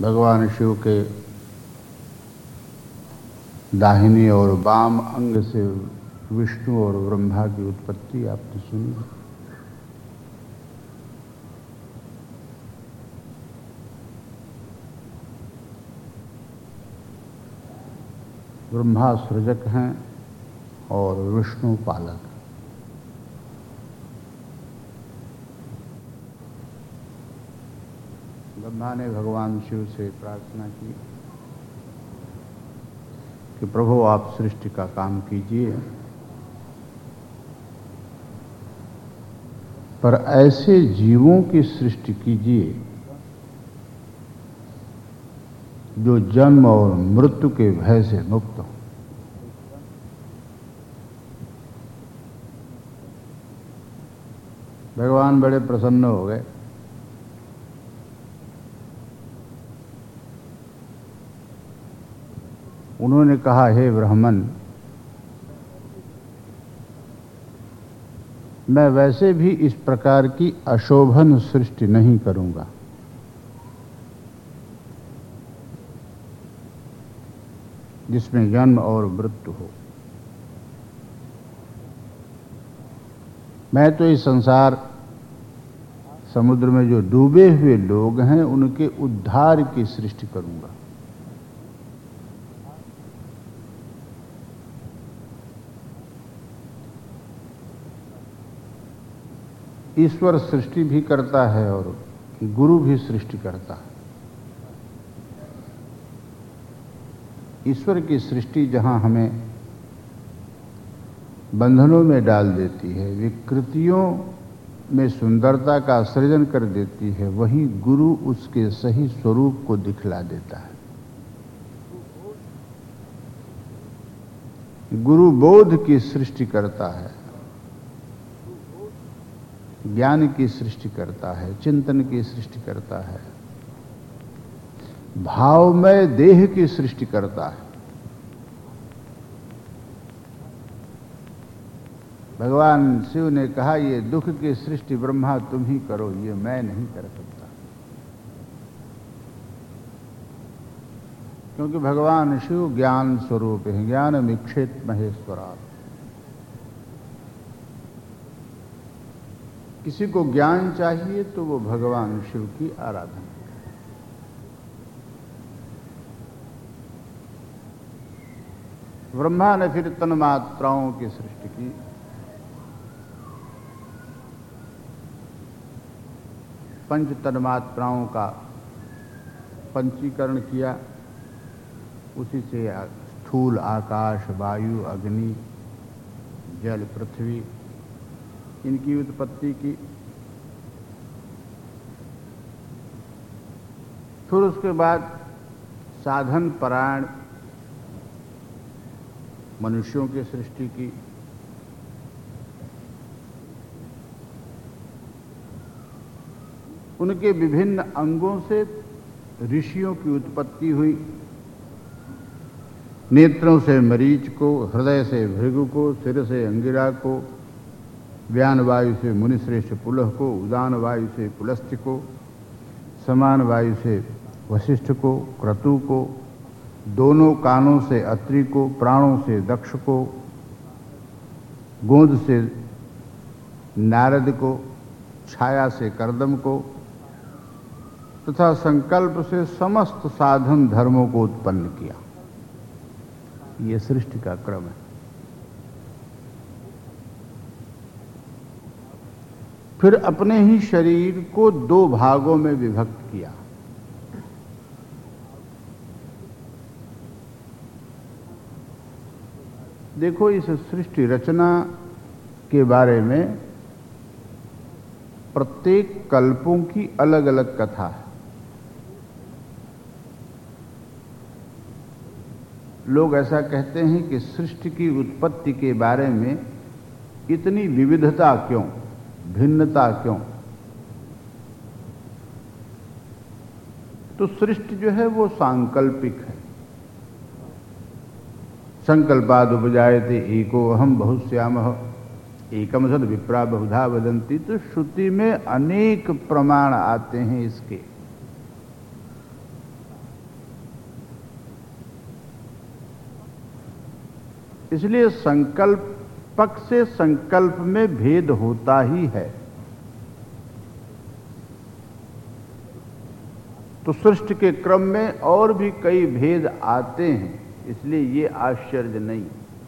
भगवान शिव के दाहिनी और वाम अंग से विष्णु और ब्रह्मा की उत्पत्ति आपने सुनी। ब्रह्मा सृजक हैं और विष्णु पालक। ब्रह्मा ने भगवान शिव से प्रार्थना की कि प्रभु आप सृष्टि का काम कीजिए, पर ऐसे जीवों की सृष्टि कीजिए जो जन्म और मृत्यु के भय से मुक्त हो। भगवान बड़े प्रसन्न हो गए। उन्होंने कहा, हे ब्राह्मण, मैं वैसे भी इस प्रकार की अशोभन सृष्टि नहीं करूंगा। जिसमें जन्म और मृत्यु हो। मैं तो इस संसार समुद्र में जो डूबे हुए लोग हैं उनके उद्धार की सृष्टि करूंगा। ईश्वर सृष्टि भी करता है और गुरु भी सृष्टि करता है। ईश्वर की सृष्टि जहां हमें बंधनों में डाल देती है, विकृतियों में सुंदरता का सृजन कर देती है, वहीं गुरु उसके सही स्वरूप को दिखला देता है। गुरु बोध की सृष्टि करता है, ज्ञान की सृष्टि करता है, चिंतन की सृष्टि करता है, भावमय देह की सृष्टि करता है। भगवान शिव ने कहा, ये दुख की सृष्टि ब्रह्मा तुम ही करो, ये मैं नहीं कर सकता। क्योंकि भगवान शिव ज्ञान स्वरूप है, ज्ञान मिक्षेत महेश्वरा। किसी को ज्ञान चाहिए तो वो भगवान शिव की आराधना करे। ब्रह्मा ने फिर तन्मात्राओं की सृष्टि की। पंच तन्मात्राओं का पंचीकरण किया। उसी से स्थूल आकाश, वायु, अग्नि, जल, पृथ्वी, इनकी उत्पत्ति की। फिर उसके बाद साधन परायण मनुष्यों की सृष्टि की। उनके विभिन्न अंगों से ऋषियों की उत्पत्ति हुई। नेत्रों से मरीच को, हृदय से भृगु को, सिर से अंगिरा को, व्यान वायु से मुनिश्रेष्ठ पुलह को, उदान वायु से पुलस्त्य को, समान वायु से वशिष्ठ को, क्रतु को, दोनों कानों से अत्रि को, प्राणों से दक्ष को, गोंद से नारद को, छाया से कर्दम को, तथा संकल्प से समस्त साधन धर्मों को उत्पन्न किया। यह सृष्टि का क्रम है। फिर अपने ही शरीर को दो भागों में विभक्त किया। देखो, इस सृष्टि रचना के बारे में प्रत्येक कल्पों की अलग अलग कथा है। लोग ऐसा कहते हैं कि सृष्टि की उत्पत्ति के बारे में इतनी विविधता क्यों, भिन्नता क्यों? तो सृष्टि जो है वो सांकल्पिक है। संकल्पाद उपजायते एको अहम बहुश्यामः एकम सद विप्रा बहुधा वदंती। तो श्रुति में अनेक प्रमाण आते हैं इसके। इसलिए संकल्पक से संकल्प में भेद होता ही है। तो सृष्टि के क्रम में और भी कई भेद आते हैं, इसलिए ये आश्चर्य नहीं।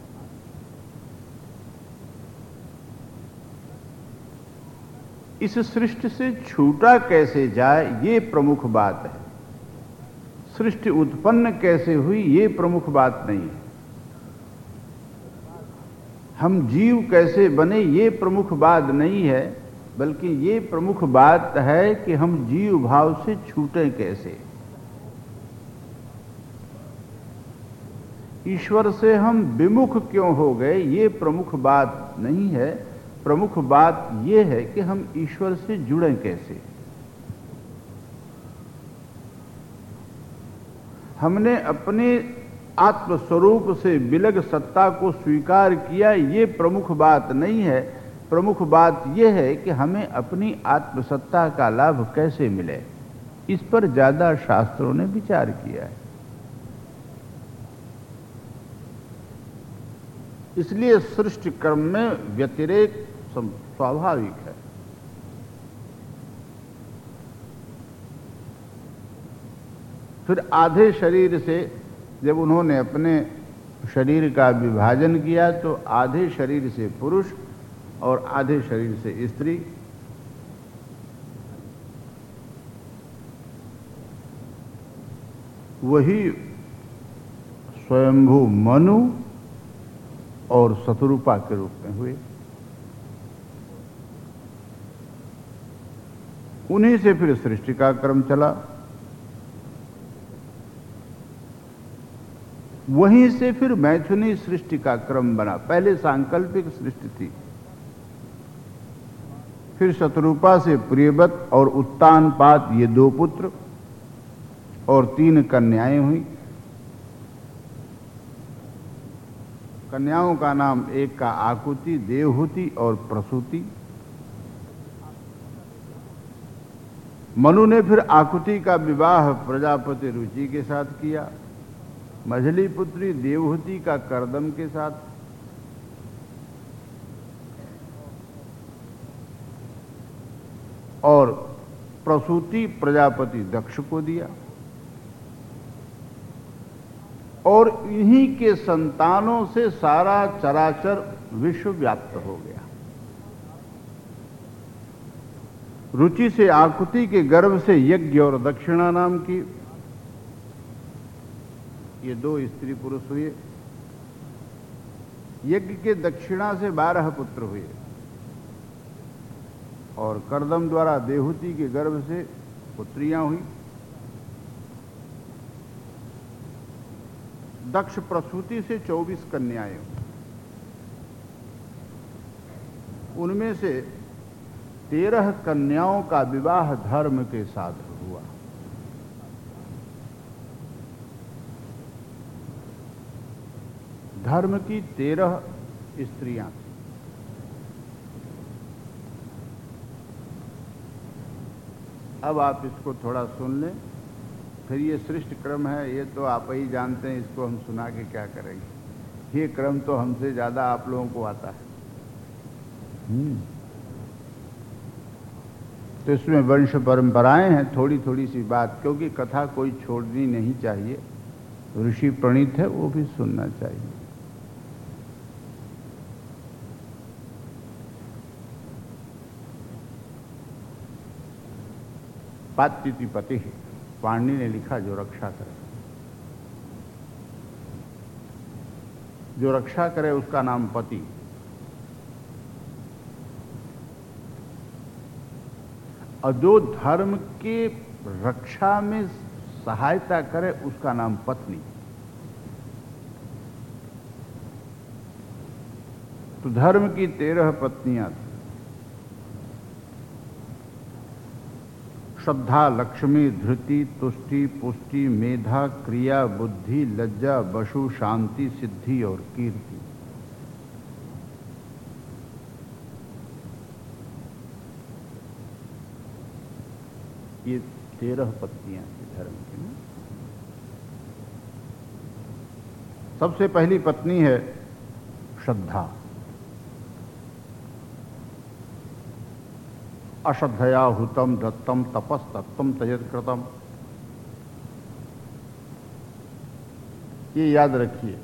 इस सृष्टि से छूटा कैसे जाए, ये प्रमुख बात है। सृष्टि उत्पन्न कैसे हुई, ये प्रमुख बात नहीं है। हम जीव कैसे बने, ये प्रमुख बात नहीं है, बल्कि ये प्रमुख बात है कि हम जीव भाव से छूटे कैसे। ईश्वर से हम विमुख क्यों हो गए, ये प्रमुख बात नहीं है। प्रमुख बात यह है कि हम ईश्वर से जुड़े कैसे। हमने अपने आत्मस्वरूप से विलग सत्ता को स्वीकार किया, ये प्रमुख बात नहीं है। प्रमुख बात यह है कि हमें अपनी आत्मसत्ता का लाभ कैसे मिले, इस पर ज्यादा शास्त्रों ने विचार किया है। इसलिए सृष्टि क्रम में व्यतिरेक स्वाभाविक है। फिर आधे शरीर से जब उन्होंने अपने शरीर का विभाजन किया, तो आधे शरीर से पुरुष और आधे शरीर से स्त्री। वही स्वयंभू मनु और शतरूपा के रूप में हुए। उन्हीं से फिर सृष्टि का क्रम चला। वहीं से फिर मैथुनी सृष्टि का क्रम बना। पहले सांकल्पिक सृष्टि थी, फिर शतरूपा से प्रियव्रत और उत्तानपाद, ये 2 पुत्र और 3 कन्याएं हुई। कन्याओं का नाम, एक का आकुति, देवहूति और प्रसूति। मनु ने फिर आकुति का विवाह प्रजापति रुचि के साथ किया। मझली पुत्री देवहूति का कर्दम के साथ। और प्रसूति प्रजापति दक्ष को दिया। और इन्हीं के संतानों से सारा चराचर विश्व व्याप्त हो गया। रुचि से आकुति के गर्भ से यज्ञ और दक्षिणा नाम की ये 2 स्त्री पुरुष हुए। यज्ञ के दक्षिणा से 12 पुत्र हुए और कर्दम द्वारा देवहूति के गर्भ से पुत्रियां हुई। दक्ष प्रसूति से 24 कन्याएं, उनमें से 13 कन्याओं का विवाह धर्म के साथ हुआ। धर्म की 13 स्त्रियां थी। अब आप इसको थोड़ा सुन लें, फिर ये सृष्टि क्रम है, ये तो आप ही जानते हैं, इसको हम सुना के क्या करेंगे। ये क्रम तो हमसे ज्यादा आप लोगों को आता है। तो इसमें वंश परंपराएं हैं, थोड़ी थोड़ी सी बात, क्योंकि कथा कोई छोड़नी नहीं चाहिए। ऋषि प्रणीत है, वो भी सुनना चाहिए। पात्युति पति, पाणिनि ने लिखा, जो रक्षा करे। जो रक्षा करे उसका नाम पति। और जो धर्म के रक्षा में सहायता करे उसका नाम पत्नी। तो धर्म की 13 पत्नियां थी। श्रद्धा, लक्ष्मी, धृति, तुष्टि, पुष्टि, मेधा, क्रिया, बुद्धि, लज्जा, वशु, शांति, सिद्धि और कीर्ति। ये 13 पत्नियां थी धर्म की। सबसे पहली पत्नी है श्रद्धा। अश्रद्धया हुतम दत्तम तपस्तत्वम त्यजत कृतम। ये याद रखिए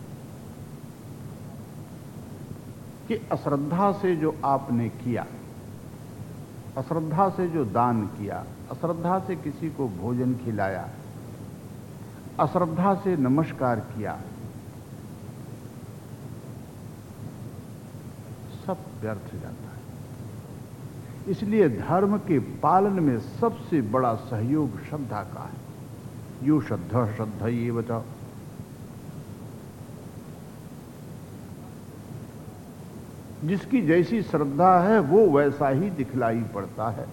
कि अश्रद्धा से जो आपने किया, अश्रद्धा से जो दान किया, अश्रद्धा से किसी को भोजन खिलाया, अश्रद्धा से नमस्कार किया, सब व्यर्थ जाता है। इसलिए धर्म के पालन में सबसे बड़ा सहयोग श्रद्धा का है। यो श्रद्धा श्रद्धा ये बचाओ। जिसकी जैसी श्रद्धा है वो वैसा ही दिखलाई पड़ता है।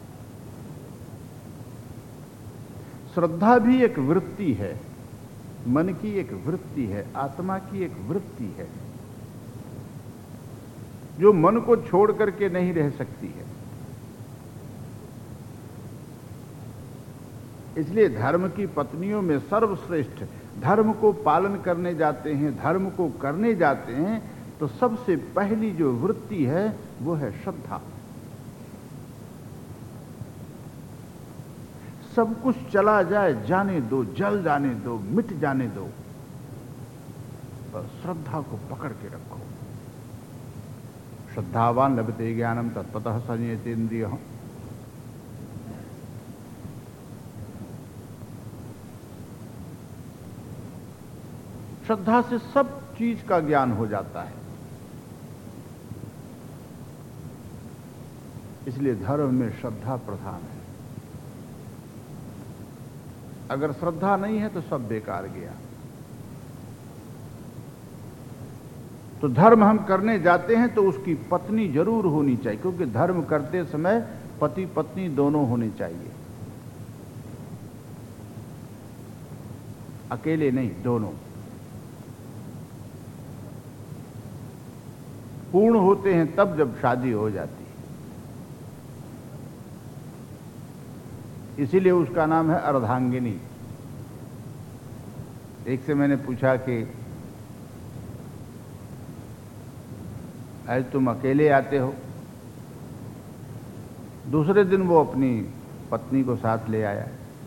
श्रद्धा भी एक वृत्ति है, मन की एक वृत्ति है, आत्मा की एक वृत्ति है, जो मन को छोड़ करके नहीं रह सकती है। इसलिए धर्म की पत्नियों में सर्वश्रेष्ठ, धर्म को पालन करने जाते हैं, धर्म को करने जाते हैं, तो सबसे पहली जो वृत्ति है वो है श्रद्धा। सब कुछ चला जाए, जाने दो, जल जाने दो, मिट जाने दो, पर श्रद्धा को पकड़ के रखो। श्रद्धावान लभते ज्ञानम तत्पतः संयतेन्द्रियः। श्रद्धा से सब चीज का ज्ञान हो जाता है। इसलिए धर्म में श्रद्धा प्रधान है। अगर श्रद्धा नहीं है तो सब बेकार गया। तो धर्म हम करने जाते हैं तो उसकी पत्नी जरूर होनी चाहिए, क्योंकि धर्म करते समय पति पत्नी दोनों होने चाहिए, अकेले नहीं, दोनों पूर्ण होते हैं तब जब शादी हो जाती है। इसीलिए उसका नाम है अर्धांगिनी। एक से मैंने पूछा कि आज तुम अकेले आते हो? दूसरे दिन वो अपनी पत्नी को साथ ले आया।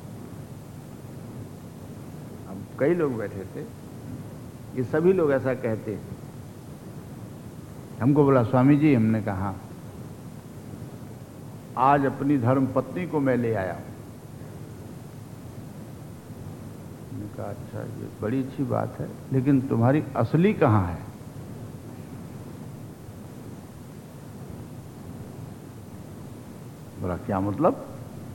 अब कई लोग बैठे थे, ये सभी लोग ऐसा कहते हैं। हमको बोला स्वामी जी, हमने कहा आज अपनी धर्म पत्नी को मैं ले आया। मैंने कहा अच्छा, ये बड़ी अच्छी बात है, लेकिन तुम्हारी असली कहां है? बोला क्या मतलब?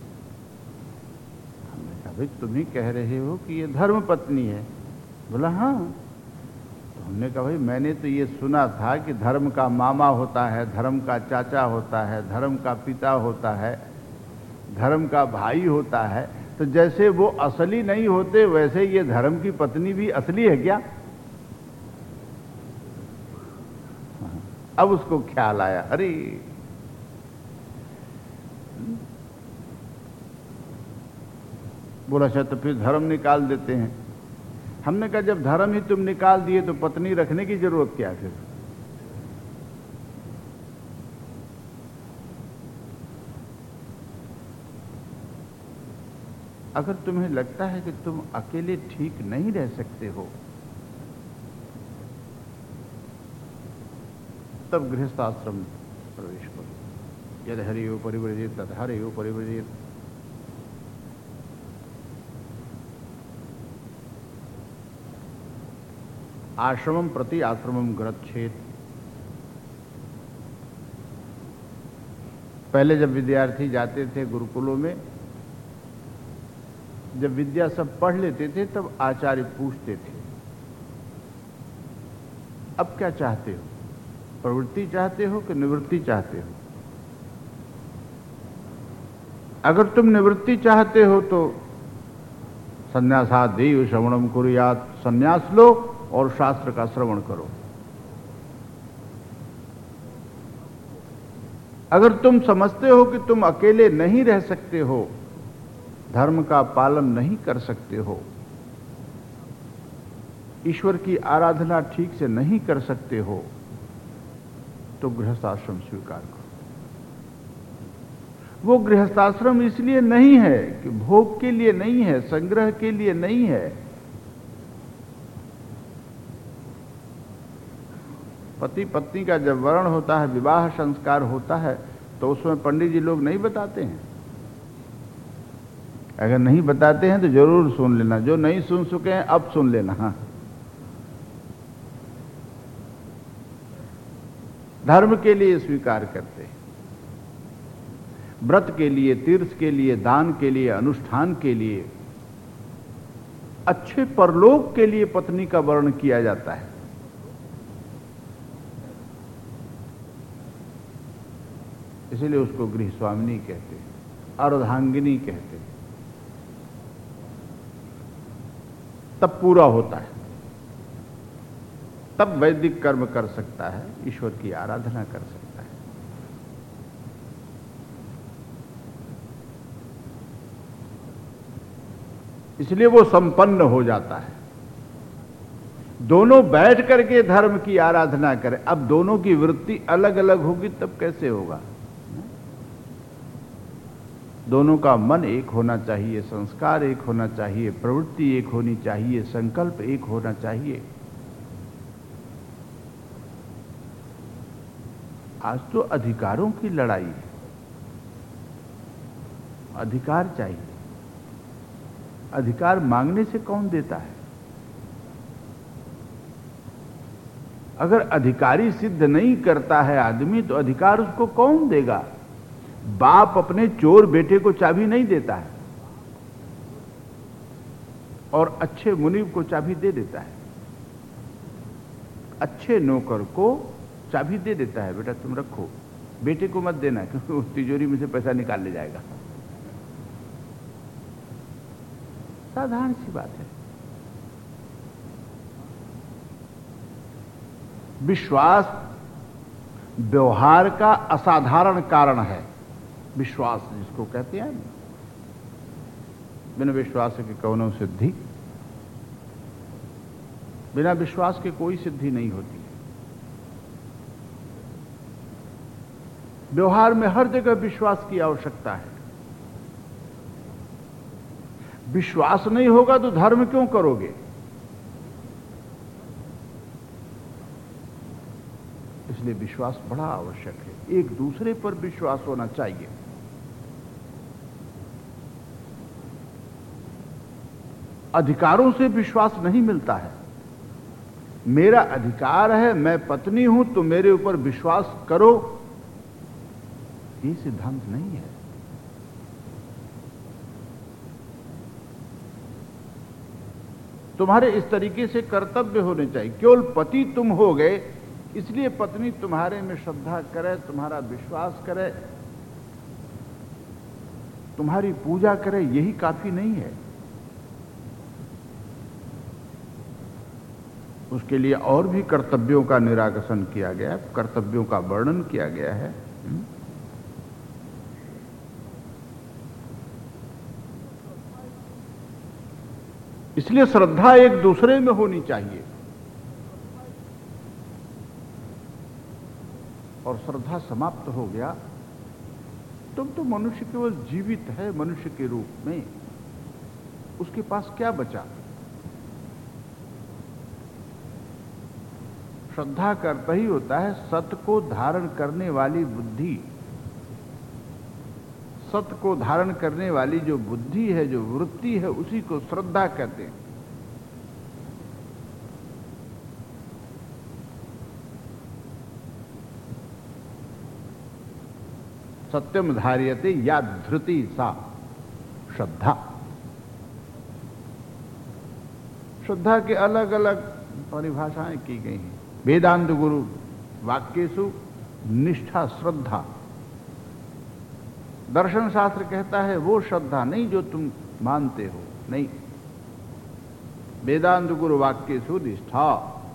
हमने कहा भाई तुम ही कह रहे हो कि ये धर्म पत्नी है। बोला हाँ। तो हमने कहा भाई मैंने तो ये सुना था कि धर्म का मामा होता है, धर्म का चाचा होता है, धर्म का पिता होता है, धर्म का भाई होता है। तो जैसे वो असली नहीं होते वैसे ये धर्म की पत्नी भी असली है क्या? अब उसको ख्याल आया, अरे बोला अच्छा तो फिर धर्म निकाल देते हैं। हमने कहा जब धर्म ही तुम निकाल दिए तो पत्नी रखने की जरूरत क्या फिर? अगर तुम्हें लगता है कि तुम अकेले ठीक नहीं रह सकते हो, तब गृहस्थ आश्रम प्रवेश करो। यद हरियो परिव्रजेत तद हरियो परिव्रजेत। आश्रमम प्रति आश्रमम गच्छेत। पहले जब विद्यार्थी जाते थे गुरुकुलों में, जब विद्या सब पढ़ लेते थे तब आचार्य पूछते थे अब क्या चाहते हो, प्रवृत्ति चाहते हो कि निवृत्ति चाहते हो? अगर तुम निवृत्ति चाहते हो तो संन्यासादेव श्रवणम कुर्यात्, संन्यास लो और शास्त्र का श्रवण करो। अगर तुम समझते हो कि तुम अकेले नहीं रह सकते हो, धर्म का पालन नहीं कर सकते हो, ईश्वर की आराधना ठीक से नहीं कर सकते हो तो गृहस्थाश्रम स्वीकार करो। वो गृहस्थाश्रम इसलिए नहीं है कि भोग के लिए नहीं है, संग्रह के लिए नहीं है। पति पत्नी का जब वरण होता है, विवाह संस्कार होता है, तो उसमें पंडित जी लोग नहीं बताते हैं। अगर नहीं बताते हैं तो जरूर सुन लेना, जो नहीं सुन चुके हैं अब सुन लेना। हाँ, धर्म के लिए स्वीकार करते हैं, व्रत के लिए, तीर्थ के लिए, दान के लिए, अनुष्ठान के लिए, अच्छे परलोक के लिए पत्नी का वर्ण किया जाता है। इसीलिए उसको गृहस्वामिनी कहते हैं, अर्धांगिनी कहते हैं। तब पूरा होता है, तब वैदिक कर्म कर सकता है, ईश्वर की आराधना कर सकता है। इसलिए वो संपन्न हो जाता है। दोनों बैठ करके धर्म की आराधना करें। अब दोनों की वृत्ति अलग अलग होगी तब कैसे होगा? दोनों का मन एक होना चाहिए, संस्कार एक होना चाहिए, प्रवृत्ति एक होनी चाहिए, संकल्प एक होना चाहिए। आज तो अधिकारों की लड़ाई है। अधिकार चाहिए। अधिकार मांगने से कौन देता है? अगर अधिकारी सिद्ध नहीं करता है आदमी, तो अधिकार उसको कौन देगा? बाप अपने चोर बेटे को चाबी नहीं देता है और अच्छे मुनीब को चाबी दे देता है। अच्छे नौकर को चाबी दे देता है, बेटा तुम रखो, बेटे को मत देना क्योंकि उस तिजोरी में से पैसा निकाल ले जाएगा। साधारण सी बात है। विश्वास व्यवहार का असाधारण कारण है। विश्वास जिसको कहते हैं, बिना विश्वास के कौनो सिद्धि। बिना विश्वास के कोई सिद्धि नहीं होती। व्यवहार में हर जगह विश्वास की आवश्यकता है। विश्वास नहीं होगा तो धर्म क्यों करोगे? इसलिए विश्वास बड़ा आवश्यक है। एक दूसरे पर विश्वास होना चाहिए। अधिकारों से विश्वास नहीं मिलता है। मेरा अधिकार है, मैं पत्नी हूं तो मेरे ऊपर विश्वास करो, ये सिद्धांत नहीं है। तुम्हारे इस तरीके से कर्तव्य होने चाहिए। केवल पति तुम हो गए इसलिए पत्नी तुम्हारे में श्रद्धा करे, तुम्हारा विश्वास करे, तुम्हारी पूजा करे, यही काफी नहीं है। उसके लिए और भी कर्तव्यों का निराकरण किया गया है, कर्तव्यों का वर्णन किया गया है। इसलिए श्रद्धा एक दूसरे में होनी चाहिए। और श्रद्धा समाप्त हो गया तुम तो मनुष्य केवल जीवित है मनुष्य के रूप में, उसके पास क्या बचा? श्रद्धा करता ही होता है सत्य को धारण करने वाली बुद्धि। सत्य को धारण करने वाली जो बुद्धि है, जो वृत्ति है, उसी को श्रद्धा कहते हैं। सत्यम धार्यते या धृति सा श्रद्धा। श्रद्धा के अलग अलग परिभाषाएं की गई हैं। वेदांत गुरु वाक्येषु निष्ठा श्रद्धा। दर्शन शास्त्र कहता है वो श्रद्धा नहीं जो तुम मानते हो, नहीं। वेदांत गुरु वाक्येषु निष्ठा।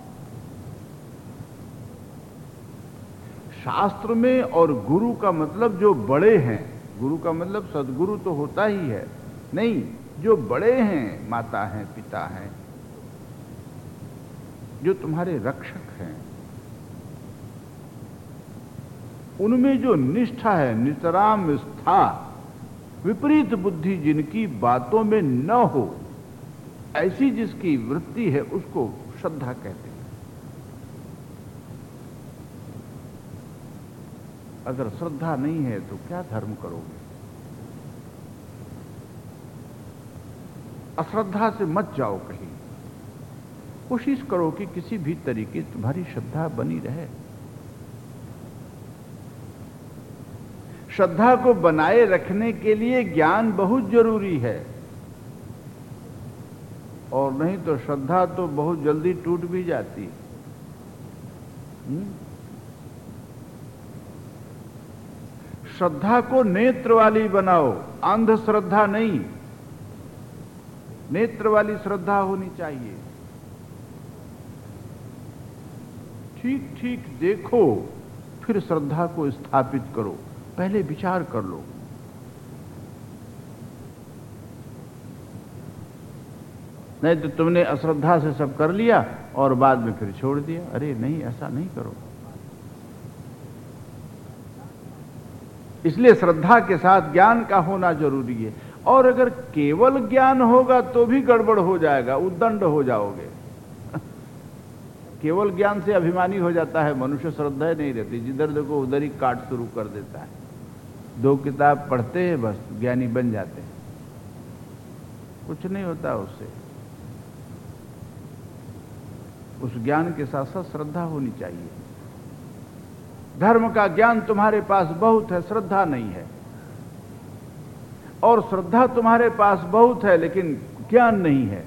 शास्त्र में और गुरु का मतलब जो बड़े हैं, गुरु का मतलब सदगुरु तो होता ही है, नहीं, जो बड़े हैं, माता हैं, पिता हैं, जो तुम्हारे रक्षक हैं, उनमें जो निष्ठा है, नितराम स्था, विपरीत बुद्धि जिनकी बातों में न हो, ऐसी जिसकी वृत्ति है, उसको श्रद्धा कहते हैं। अगर श्रद्धा नहीं है तो क्या धर्म करोगे? अश्रद्धा से मत जाओ कहीं। कोशिश करो कि किसी भी तरीके तुम्हारी श्रद्धा बनी रहे। श्रद्धा को बनाए रखने के लिए ज्ञान बहुत जरूरी है, और नहीं तो श्रद्धा तो बहुत जल्दी टूट भी जाती है। श्रद्धा को नेत्र वाली बनाओ, अंधश्रद्धा नहीं। नेत्र वाली श्रद्धा होनी चाहिए। ठीक ठीक देखो, फिर श्रद्धा को स्थापित करो। पहले विचार कर लो। नहीं तो तुमने अश्रद्धा से सब कर लिया और बाद में फिर छोड़ दिया। अरे नहीं, ऐसा नहीं करो। इसलिए श्रद्धा के साथ ज्ञान का होना जरूरी है। और अगर केवल ज्ञान होगा तो भी गड़बड़ हो जाएगा, उद्दंड हो जाओगे। केवल ज्ञान से अभिमानी हो जाता है मनुष्य, श्रद्धा नहीं रहती। जिधर देखो उधर ही काट शुरू कर देता है। 2 किताब पढ़ते हैं, बस ज्ञानी बन जाते हैं। कुछ नहीं होता उससे। उस ज्ञान के साथ साथ श्रद्धा होनी चाहिए। धर्म का ज्ञान तुम्हारे पास बहुत है, श्रद्धा नहीं है। और श्रद्धा तुम्हारे पास बहुत है लेकिन ज्ञान नहीं है।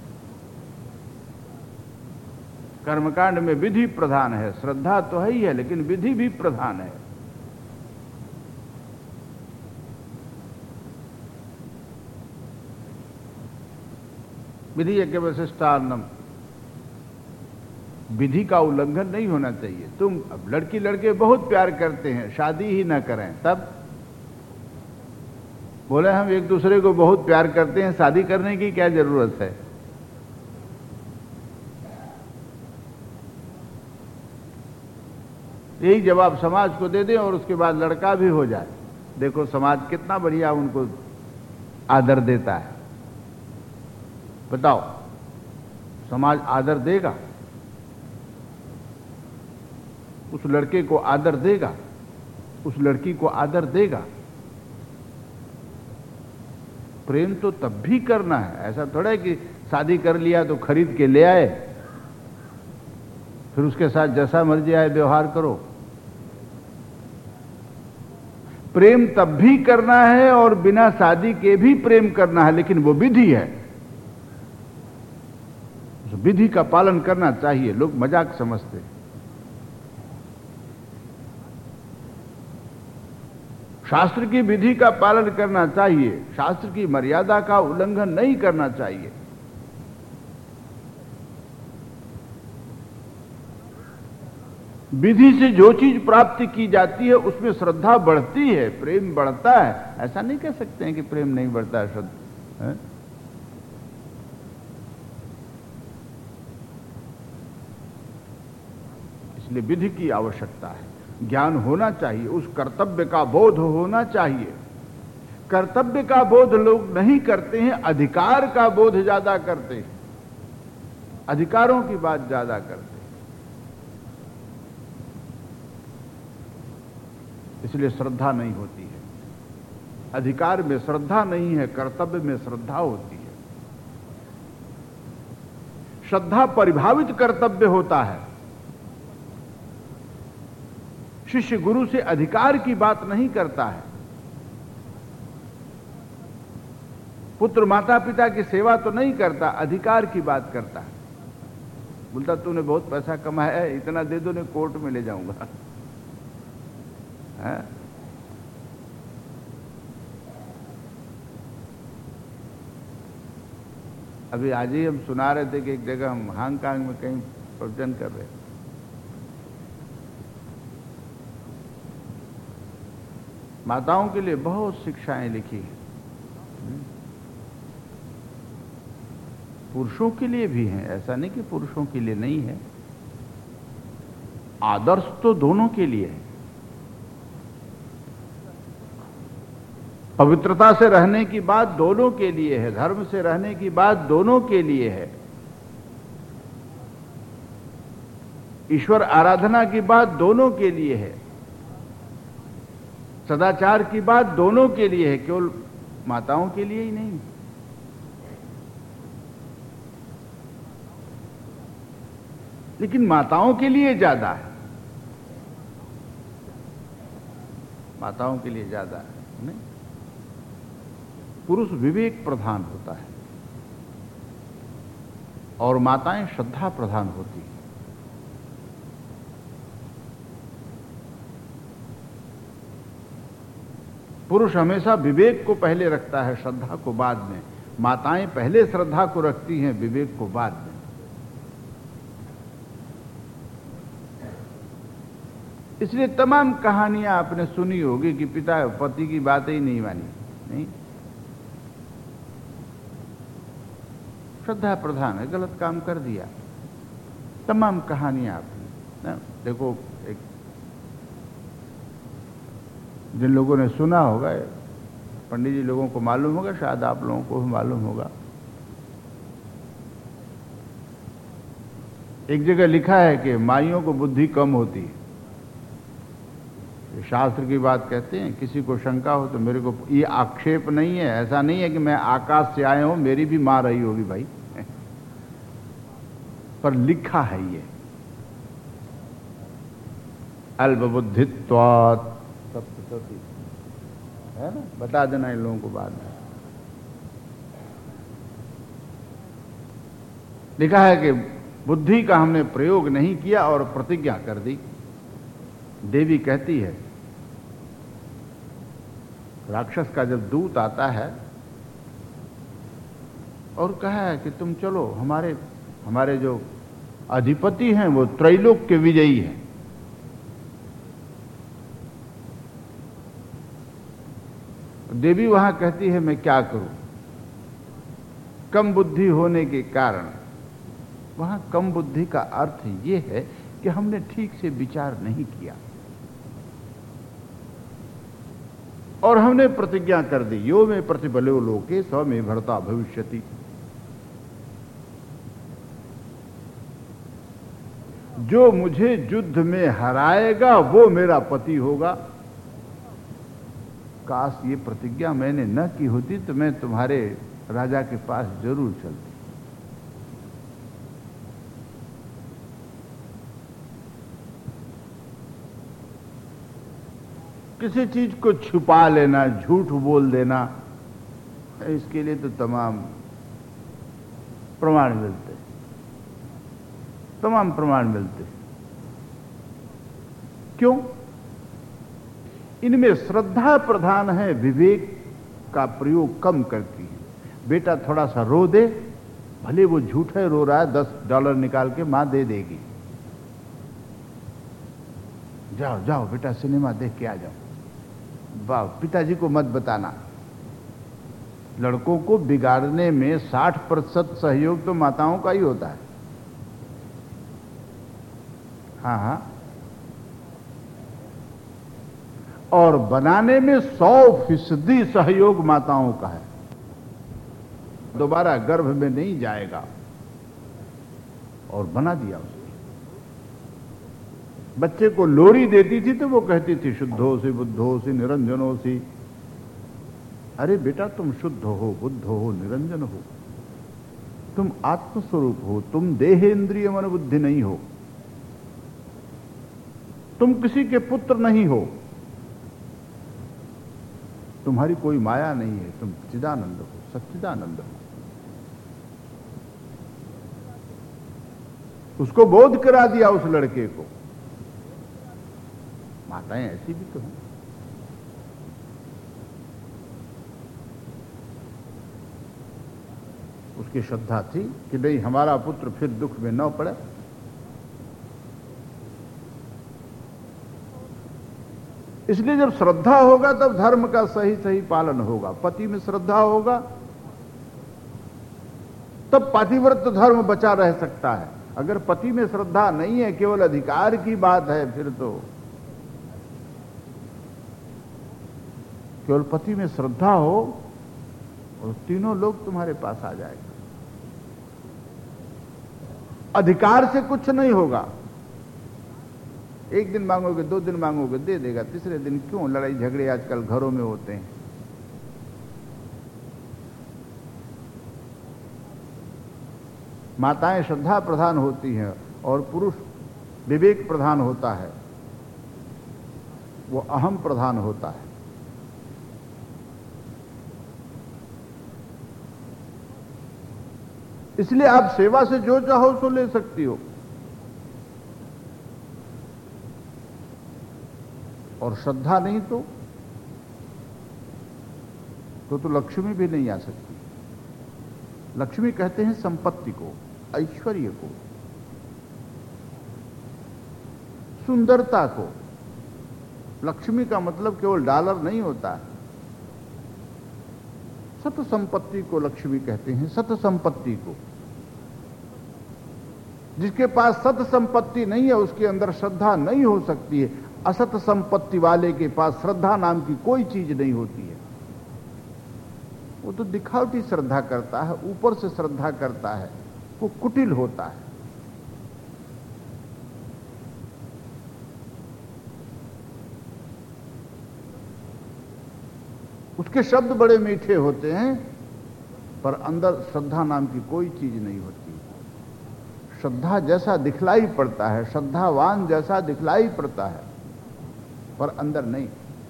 कर्मकांड में विधि प्रधान है, श्रद्धा तो है ही है लेकिन विधि भी प्रधान है। विधि एक वशिष्टान्नम, विधि का उल्लंघन नहीं होना चाहिए। तुम अब लड़की लड़के बहुत प्यार करते हैं, शादी ही ना करें, तब बोले हम एक दूसरे को बहुत प्यार करते हैं, शादी करने की क्या जरूरत है? यही जवाब समाज को दे दें और उसके बाद लड़का भी हो जाए। देखो समाज कितना बढ़िया उनको आदर देता है। बताओ, समाज आदर देगा? उस लड़के को आदर देगा? उस लड़की को आदर देगा? प्रेम तो तब भी करना है। ऐसा थोड़ा है कि शादी कर लिया तो खरीद के ले आए, फिर उसके साथ जैसा मर्जी आए व्यवहार करो। प्रेम तब भी करना है और बिना शादी के भी प्रेम करना है, लेकिन वो विधि है। उस विधि का पालन करना चाहिए। लोग मजाक समझते हैं। शास्त्र की विधि का पालन करना चाहिए, शास्त्र की मर्यादा का उल्लंघन नहीं करना चाहिए। विधि से जो चीज प्राप्त की जाती है उसमें श्रद्धा बढ़ती है, प्रेम बढ़ता है। ऐसा नहीं कह सकते हैं कि प्रेम नहीं बढ़ता है, श्रद्धा है? इसलिए विधि की आवश्यकता है। ज्ञान होना चाहिए, उस कर्तव्य का बोध होना चाहिए। कर्तव्य का बोध लोग नहीं करते हैं, अधिकार का बोध ज्यादा करते हैं, अधिकारों की बात ज्यादा करते हैं। इसलिए श्रद्धा नहीं होती है। अधिकार में श्रद्धा नहीं है, कर्तव्य में श्रद्धा होती है। श्रद्धा परिभावित कर्तव्य होता है। शिष्य गुरु से अधिकार की बात नहीं करता है। पुत्र माता पिता की सेवा तो नहीं करता, अधिकार की बात करता है। बोलता तूने बहुत पैसा कमाया है, इतना दे दो, नहीं कोर्ट में ले जाऊंगा। है? अभी आज ही हम सुना रहे थे कि एक जगह हम हांगकांग में कहीं प्रवचन कर रहे थे। माताओं के लिए बहुत शिक्षाएं लिखी हैं। पुरुषों के लिए भी हैं, ऐसा नहीं कि पुरुषों के लिए नहीं है। आदर्श तो दोनों के लिए है। पवित्रता से रहने की बात दोनों के लिए है, धर्म से रहने की बात दोनों के लिए है, ईश्वर आराधना की बात दोनों के लिए है, सदाचार की बात दोनों के लिए है, केवल माताओं के लिए ही नहीं। लेकिन माताओं के लिए ज्यादा है, माताओं के लिए ज्यादा है। नहीं, पुरुष विवेक प्रधान होता है और माताएं श्रद्धा प्रधान होती हैं। पुरुष हमेशा विवेक को पहले रखता है, श्रद्धा को बाद में। माताएं पहले श्रद्धा को रखती हैं, विवेक को बाद में। इसलिए तमाम कहानियां आपने सुनी होगी कि पिता पति की बातें ही नहीं मानी। नहीं, श्रद्धा प्रधान है, गलत काम कर दिया। तमाम कहानियां आपने देखो, एक जिन लोगों ने सुना होगा, पंडित जी लोगों को मालूम होगा, शायद आप लोगों को भी मालूम होगा। एक जगह लिखा है कि माइयों को बुद्धि कम होती है। शास्त्र की बात कहते हैं। किसी को शंका हो तो मेरे को, ये आक्षेप नहीं है, ऐसा नहीं है कि मैं आकाश से आया हूं, मेरी भी मां रही होगी भाई, पर लिखा है ये, अल्पबुद्धित्वात् सप्तशती, है ना। बता देना इन लोगों को बाद में। लिखा है कि बुद्धि का हमने प्रयोग नहीं किया और प्रतिज्ञा कर दी। देवी कहती है, राक्षस का जब दूत आता है और कहा है कि तुम चलो, हमारे जो अधिपति हैं वो त्रैलोक के विजयी हैं, देवी वहां कहती है मैं क्या करूं। कम बुद्धि होने के कारण, वहां कम बुद्धि का अर्थ यह है कि हमने ठीक से विचार नहीं किया और हमने प्रतिज्ञा कर दी, यो में प्रतिबलो लोके स में भर्ता भविष्यति। जो मुझे युद्ध में हराएगा वो मेरा पति होगा। काश ये प्रतिज्ञा मैंने न की होती तो मैं तुम्हारे राजा के पास जरूर चलती। किसी चीज को छुपा लेना, झूठ बोल देना, इसके लिए तो तमाम प्रमाण मिलते, तमाम प्रमाण मिलते। क्यों? इनमें श्रद्धा प्रधान है, विवेक का प्रयोग कम करती है। बेटा थोड़ा सा रो दे, भले वो झूठे रो रहा है, $10 निकाल के मां दे देगी। जाओ जाओ बेटा सिनेमा देख के आ जाओ। वाह, पिताजी को मत बताना। लड़कों को बिगाड़ने में 60% सहयोग तो माताओं का ही होता है। हाँ हाँ, और बनाने में 100% सहयोग माताओं का है। दोबारा गर्भ में नहीं जाएगा, और बना दिया उसने। बच्चे को लोरी देती थी तो वो कहती थी शुद्धोसी बुद्धोसी निरंजनोसी। अरे बेटा तुम शुद्ध हो, बुद्ध हो, निरंजन हो, तुम आत्मस्वरूप हो, तुम देहेंद्रिय मन बुद्धि नहीं हो, तुम किसी के पुत्र नहीं हो, तुम्हारी कोई माया नहीं है, तुम चिदानंद हो, सच्चिदानंद हो। उसको बोध करा दिया उस लड़के को। माताएं ऐसी भी तो हैं। उसकी श्रद्धा थी कि नहीं हमारा पुत्र फिर दुख में न पड़े। इसलिए जब श्रद्धा होगा तब धर्म का सही सही पालन होगा। पति में श्रद्धा होगा तब पतिव्रत धर्म बचा रह सकता है। अगर पति में श्रद्धा नहीं है, केवल अधिकार की बात है, फिर तो केवल पति में श्रद्धा हो और तीनों लोग तुम्हारे पास आ जाएगा। अधिकार से कुछ नहीं होगा। एक दिन मांगोगे, 2 दिन मांगोगे, दे देगा। तीसरे दिन क्यों लड़ाई झगड़े आजकल घरों में होते हैं? माताएं श्रद्धा प्रधान होती हैं और पुरुष विवेक प्रधान होता है, वो अहम प्रधान होता है। इसलिए आप सेवा से जो चाहो सो ले सकती हो, और श्रद्धा नहीं तो लक्ष्मी भी नहीं आ सकती। लक्ष्मी कहते हैं संपत्ति को, ऐश्वर्य को, सुंदरता को। लक्ष्मी का मतलब केवल डॉलर नहीं होता है। सत संपत्ति को लक्ष्मी कहते हैं, सत संपत्ति को। जिसके पास सत संपत्ति नहीं है उसके अंदर श्रद्धा नहीं हो सकती है। असत संपत्ति वाले के पास श्रद्धा नाम की कोई चीज नहीं होती है। वो तो दिखावटी श्रद्धा करता है, ऊपर से श्रद्धा करता है, वो कुटिल होता है। उसके शब्द बड़े मीठे होते हैं, पर अंदर श्रद्धा नाम की कोई चीज नहीं होती। श्रद्धा जैसा दिखलाई पड़ता है, श्रद्धावान जैसा दिखलाई पड़ता है, पर अंदर नहीं।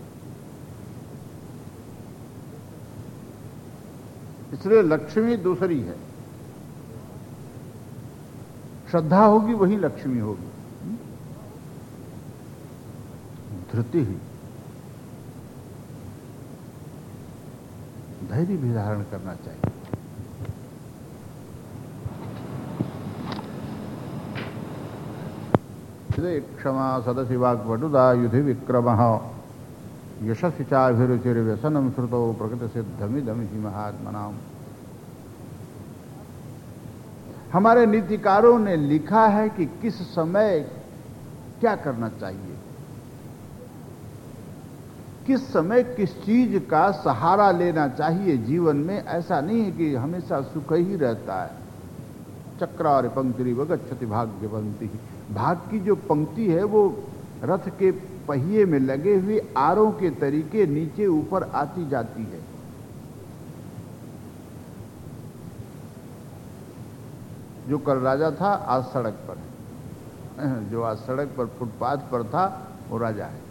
इसलिए लक्ष्मी दूसरी है। श्रद्धा होगी वही लक्ष्मी होगी। धृति ही, धैर्य भी धारण करना चाहिए। क्षमा सदसि वाग्वटुदा युधि विक्रमः यशस्वी चाभिरुचिर्व्यसनम श्रुतो प्रकृति सिद्धमिदम ही महात्मनाम। हमारे नीतिकारों ने लिखा है कि किस समय क्या करना चाहिए, किस समय किस चीज का सहारा लेना चाहिए जीवन में। ऐसा नहीं है कि हमेशा सुख ही रहता है। चक्रार पंक्ति वगच्छति भाग्य पंक्ति। भाग की जो पंक्ति है वो रथ के पहिए में लगे हुए आरों के तरीके नीचे ऊपर आती जाती है। जो कल राजा था आज सड़क पर है, जो आज सड़क पर फुटपाथ पर था वो राजा है।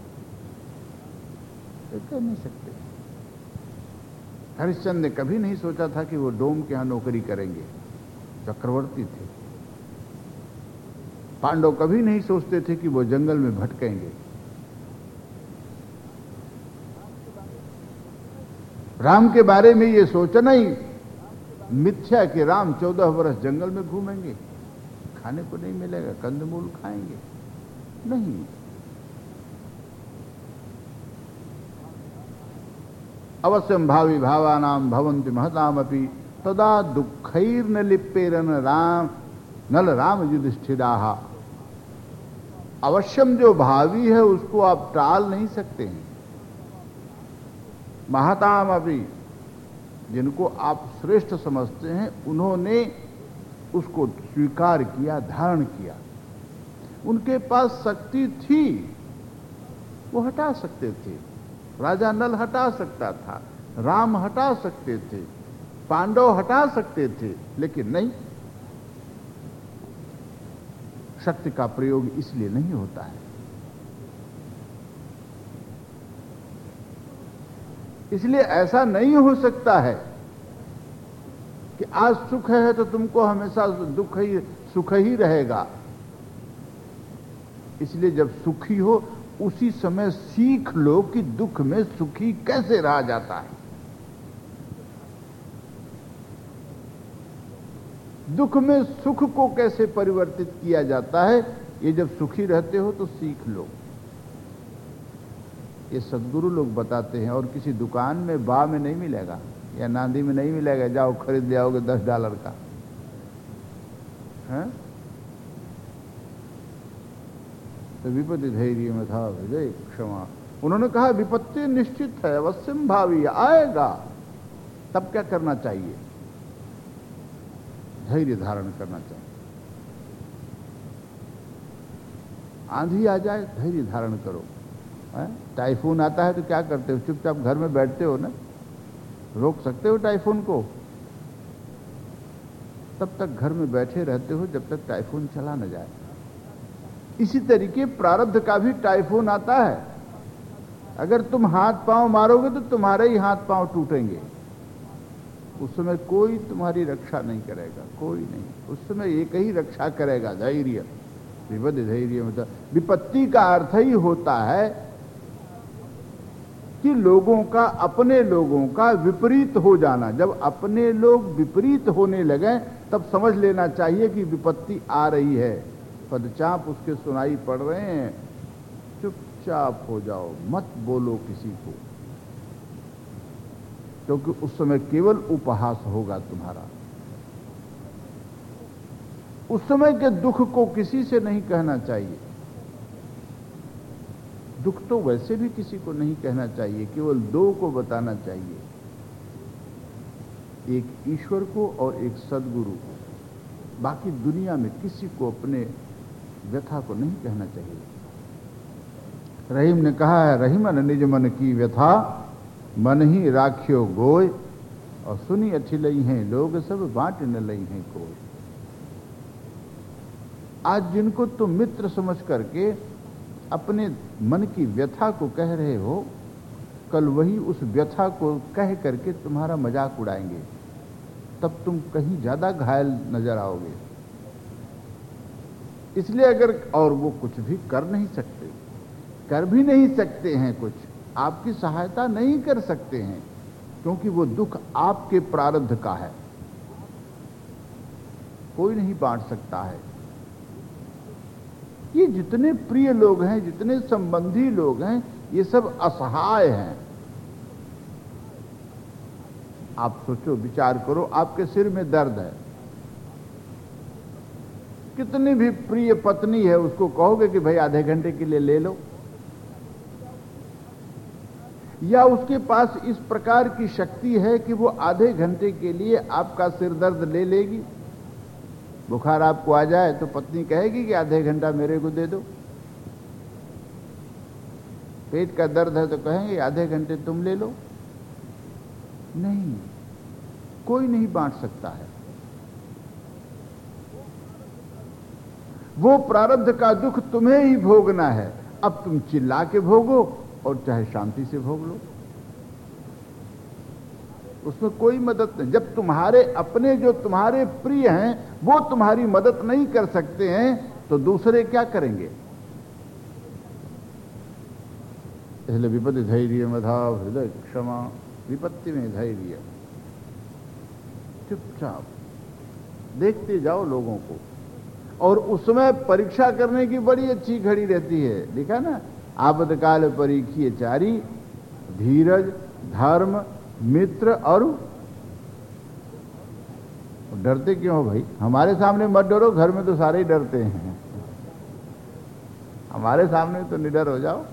कह नहीं सकते। हरिश्चंद्र ने कभी नहीं सोचा था कि वो डोम के यहां नौकरी करेंगे, चक्रवर्ती थे। पांडव कभी नहीं सोचते थे कि वो जंगल में भटकेंगे। राम के बारे में ये सोचना ही मिथ्या कि राम 14 वर्ष जंगल में घूमेंगे, खाने को नहीं मिलेगा, कंदमूल खाएंगे, नहीं। अवश्यम भावी भावानाम भवन्ति महतामपि तदा दुःखैर्न लिप्पेरन राम नल राम युधिष्ठिराः। अवश्यम जो भावी है उसको आप टाल नहीं सकते हैं। महतामपि, जिनको आप श्रेष्ठ समझते हैं, उन्होंने उसको स्वीकार किया, धारण किया। उनके पास शक्ति थी, वो हटा सकते थे। राजा नल हटा सकता था, राम हटा सकते थे, पांडव हटा सकते थे, लेकिन नहीं। शक्ति का प्रयोग इसलिए नहीं होता है। इसलिए ऐसा नहीं हो सकता है कि आज सुख है तो तुमको हमेशा दुख ही सुख ही रहेगा। इसलिए जब सुखी हो उसी समय सीख लो कि दुख में सुखी कैसे रहा जाता है। दुख में सुख को कैसे परिवर्तित किया जाता है, ये जब सुखी रहते हो तो सीख लो। ये सद्गुरु लोग बताते हैं, और किसी दुकान में बा में नहीं मिलेगा या नांदी में नहीं मिलेगा। जाओ खरीद ले आओगे $10 का, हैं? तो विपत्ति धैर्य में था हृदय क्षमा। उन्होंने कहा विपत्ति निश्चित है, अवश्यम भावी आएगा, तब क्या करना चाहिए? धैर्य धारण करना चाहिए। आंधी आ जाए धैर्य धारण करो। टाइफून आता है तो क्या करते हो? चुपचाप घर में बैठते हो ना? रोक सकते हो टाइफून को? तब तक घर में बैठे रहते हो जब तक टाइफून चला न जाए। इसी तरीके प्रारब्ध का भी टाइफून आता है। अगर तुम हाथ पांव मारोगे तो तुम्हारे ही हाथ पांव टूटेंगे। उस समय कोई तुम्हारी रक्षा नहीं करेगा, कोई नहीं। उस समय एक ही रक्षा करेगा, धैर्य। विपत्ति धैर्य मतलब विपत्ति का अर्थ ही होता है कि लोगों का, अपने लोगों का विपरीत हो जाना। जब अपने लोग विपरीत होने लगे तब समझ लेना चाहिए कि विपत्ति आ रही है। पदचाप उसके सुनाई पड़ रहे हैं, चुपचाप हो जाओ, मत बोलो किसी को, क्योंकि उस समय केवल उपहास होगा तुम्हारा। उस समय के दुख को किसी से नहीं कहना चाहिए। दुख तो वैसे भी किसी को नहीं कहना चाहिए, केवल दो को बताना चाहिए, एक ईश्वर को और एक सद्गुरु को। बाकी दुनिया में किसी को अपने व्यथा को नहीं कहना चाहिए। रहीम ने कहा है, रहीमन निज मन की व्यथा, मन ही राख्यो गोय, और सुनी अच्छी लई हैं लोग सब, बांट न लई हैं कोई। आज जिनको तुम मित्र समझ करके अपने मन की व्यथा को कह रहे हो, कल वही उस व्यथा को कह करके तुम्हारा मजाक उड़ाएंगे, तब तुम कहीं ज्यादा घायल नजर आओगे। इसलिए अगर, और वो कुछ भी कर नहीं सकते, कर भी नहीं सकते हैं, कुछ आपकी सहायता नहीं कर सकते हैं, क्योंकि वो दुख आपके प्रारब्ध का है, कोई नहीं बांट सकता है। ये जितने प्रिय लोग हैं, जितने संबंधी लोग हैं, ये सब असहाय हैं। आप सोचो, विचार करो, आपके सिर में दर्द है, कितनी भी प्रिय पत्नी है उसको कहोगे कि भाई आधे घंटे के लिए ले लो? या उसके पास इस प्रकार की शक्ति है कि वो आधे घंटे के लिए आपका सिर दर्द ले लेगी? बुखार आपको आ जाए तो पत्नी कहेगी कि आधे घंटा मेरे को दे दो। पेट का दर्द है तो कहेंगे आधे घंटे तुम ले लो। नहीं, कोई नहीं बांट सकता है। वो प्रारब्ध का दुख तुम्हें ही भोगना है। अब तुम चिल्ला के भोगो और चाहे शांति से भोग लो, उसमें कोई मदद नहीं। जब तुम्हारे अपने, जो तुम्हारे प्रिय हैं, वो तुम्हारी मदद नहीं कर सकते हैं, तो दूसरे क्या करेंगे? इसलिए विपत्ति धैर्य मधा हृदय क्षमा। विपत्ति में धैर्य, चुपचाप देखते जाओ लोगों को। और उसमें परीक्षा करने की बड़ी अच्छी घड़ी रहती है, लिखा ना, आपदकाल परीक्षीय चारी, धीरज, धर्म, मित्र और डरते क्यों हो भाई? हमारे सामने मत डरो, घर में तो सारे ही डरते हैं। हमारे सामने तो निडर हो जाओ।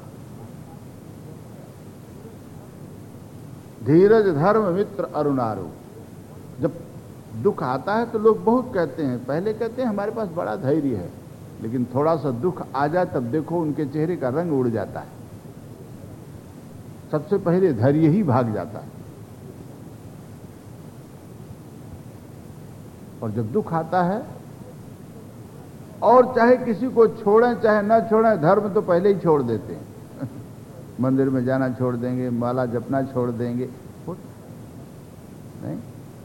धीरज, धर्म, मित्र, अरुणारो। जब दुख आता है तो लोग बहुत कहते हैं, पहले कहते हैं हमारे पास बड़ा धैर्य है, लेकिन थोड़ा सा दुख आ जाए तब देखो उनके चेहरे का रंग उड़ जाता है। सबसे पहले धैर्य ही भाग जाता है। और जब दुख आता है, और चाहे किसी को छोड़ें चाहे ना छोड़ें, धर्म तो पहले ही छोड़ देते हैं। मंदिर में जाना छोड़ देंगे, माला जपना छोड़ देंगे, नहीं।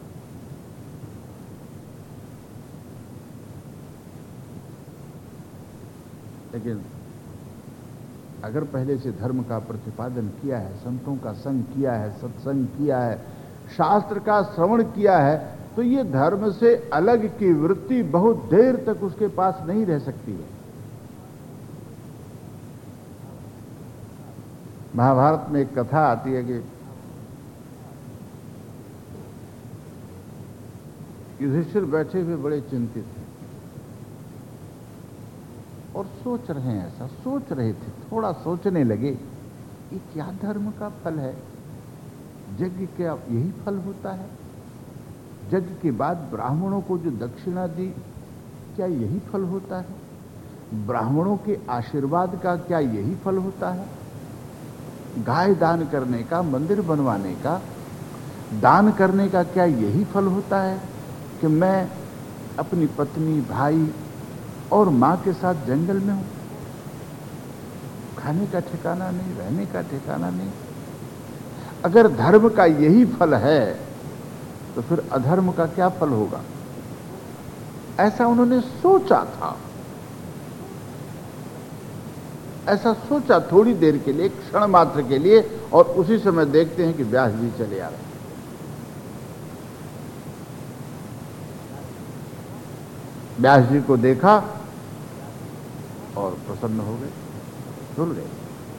लेकिन अगर पहले से धर्म का प्रतिपादन किया है, संतों का संग किया है, सत्संग किया है, शास्त्र का श्रवण किया है, तो ये धर्म से अलग की वृत्ति बहुत देर तक उसके पास नहीं रह सकती है। महाभारत में एक कथा आती है कि युधिष्ठिर बैठे हुए बड़े चिंतित हैं। और सोच रहे हैं, ऐसा सोच रहे थे, थोड़ा सोचने लगे, ये क्या धर्म का फल है? यज्ञ क्या यही फल होता है? यज्ञ के बाद ब्राह्मणों को जो दक्षिणा दी, क्या यही फल होता है? ब्राह्मणों के आशीर्वाद का क्या यही फल होता है? गाय दान करने का, मंदिर बनवाने का, दान करने का क्या यही फल होता है कि मैं अपनी पत्नी, भाई और मां के साथ जंगल में हूं? खाने का ठिकाना नहीं, रहने का ठिकाना नहीं। अगर धर्म का यही फल है तो फिर अधर्म का क्या फल होगा? ऐसा उन्होंने सोचा था, ऐसा सोचा थोड़ी देर के लिए, क्षण मात्र के लिए, और उसी समय देखते हैं कि व्यास जी चले आ रहे हैं। व्यास जी को देखा और प्रसन्न हो गए, सुन गए।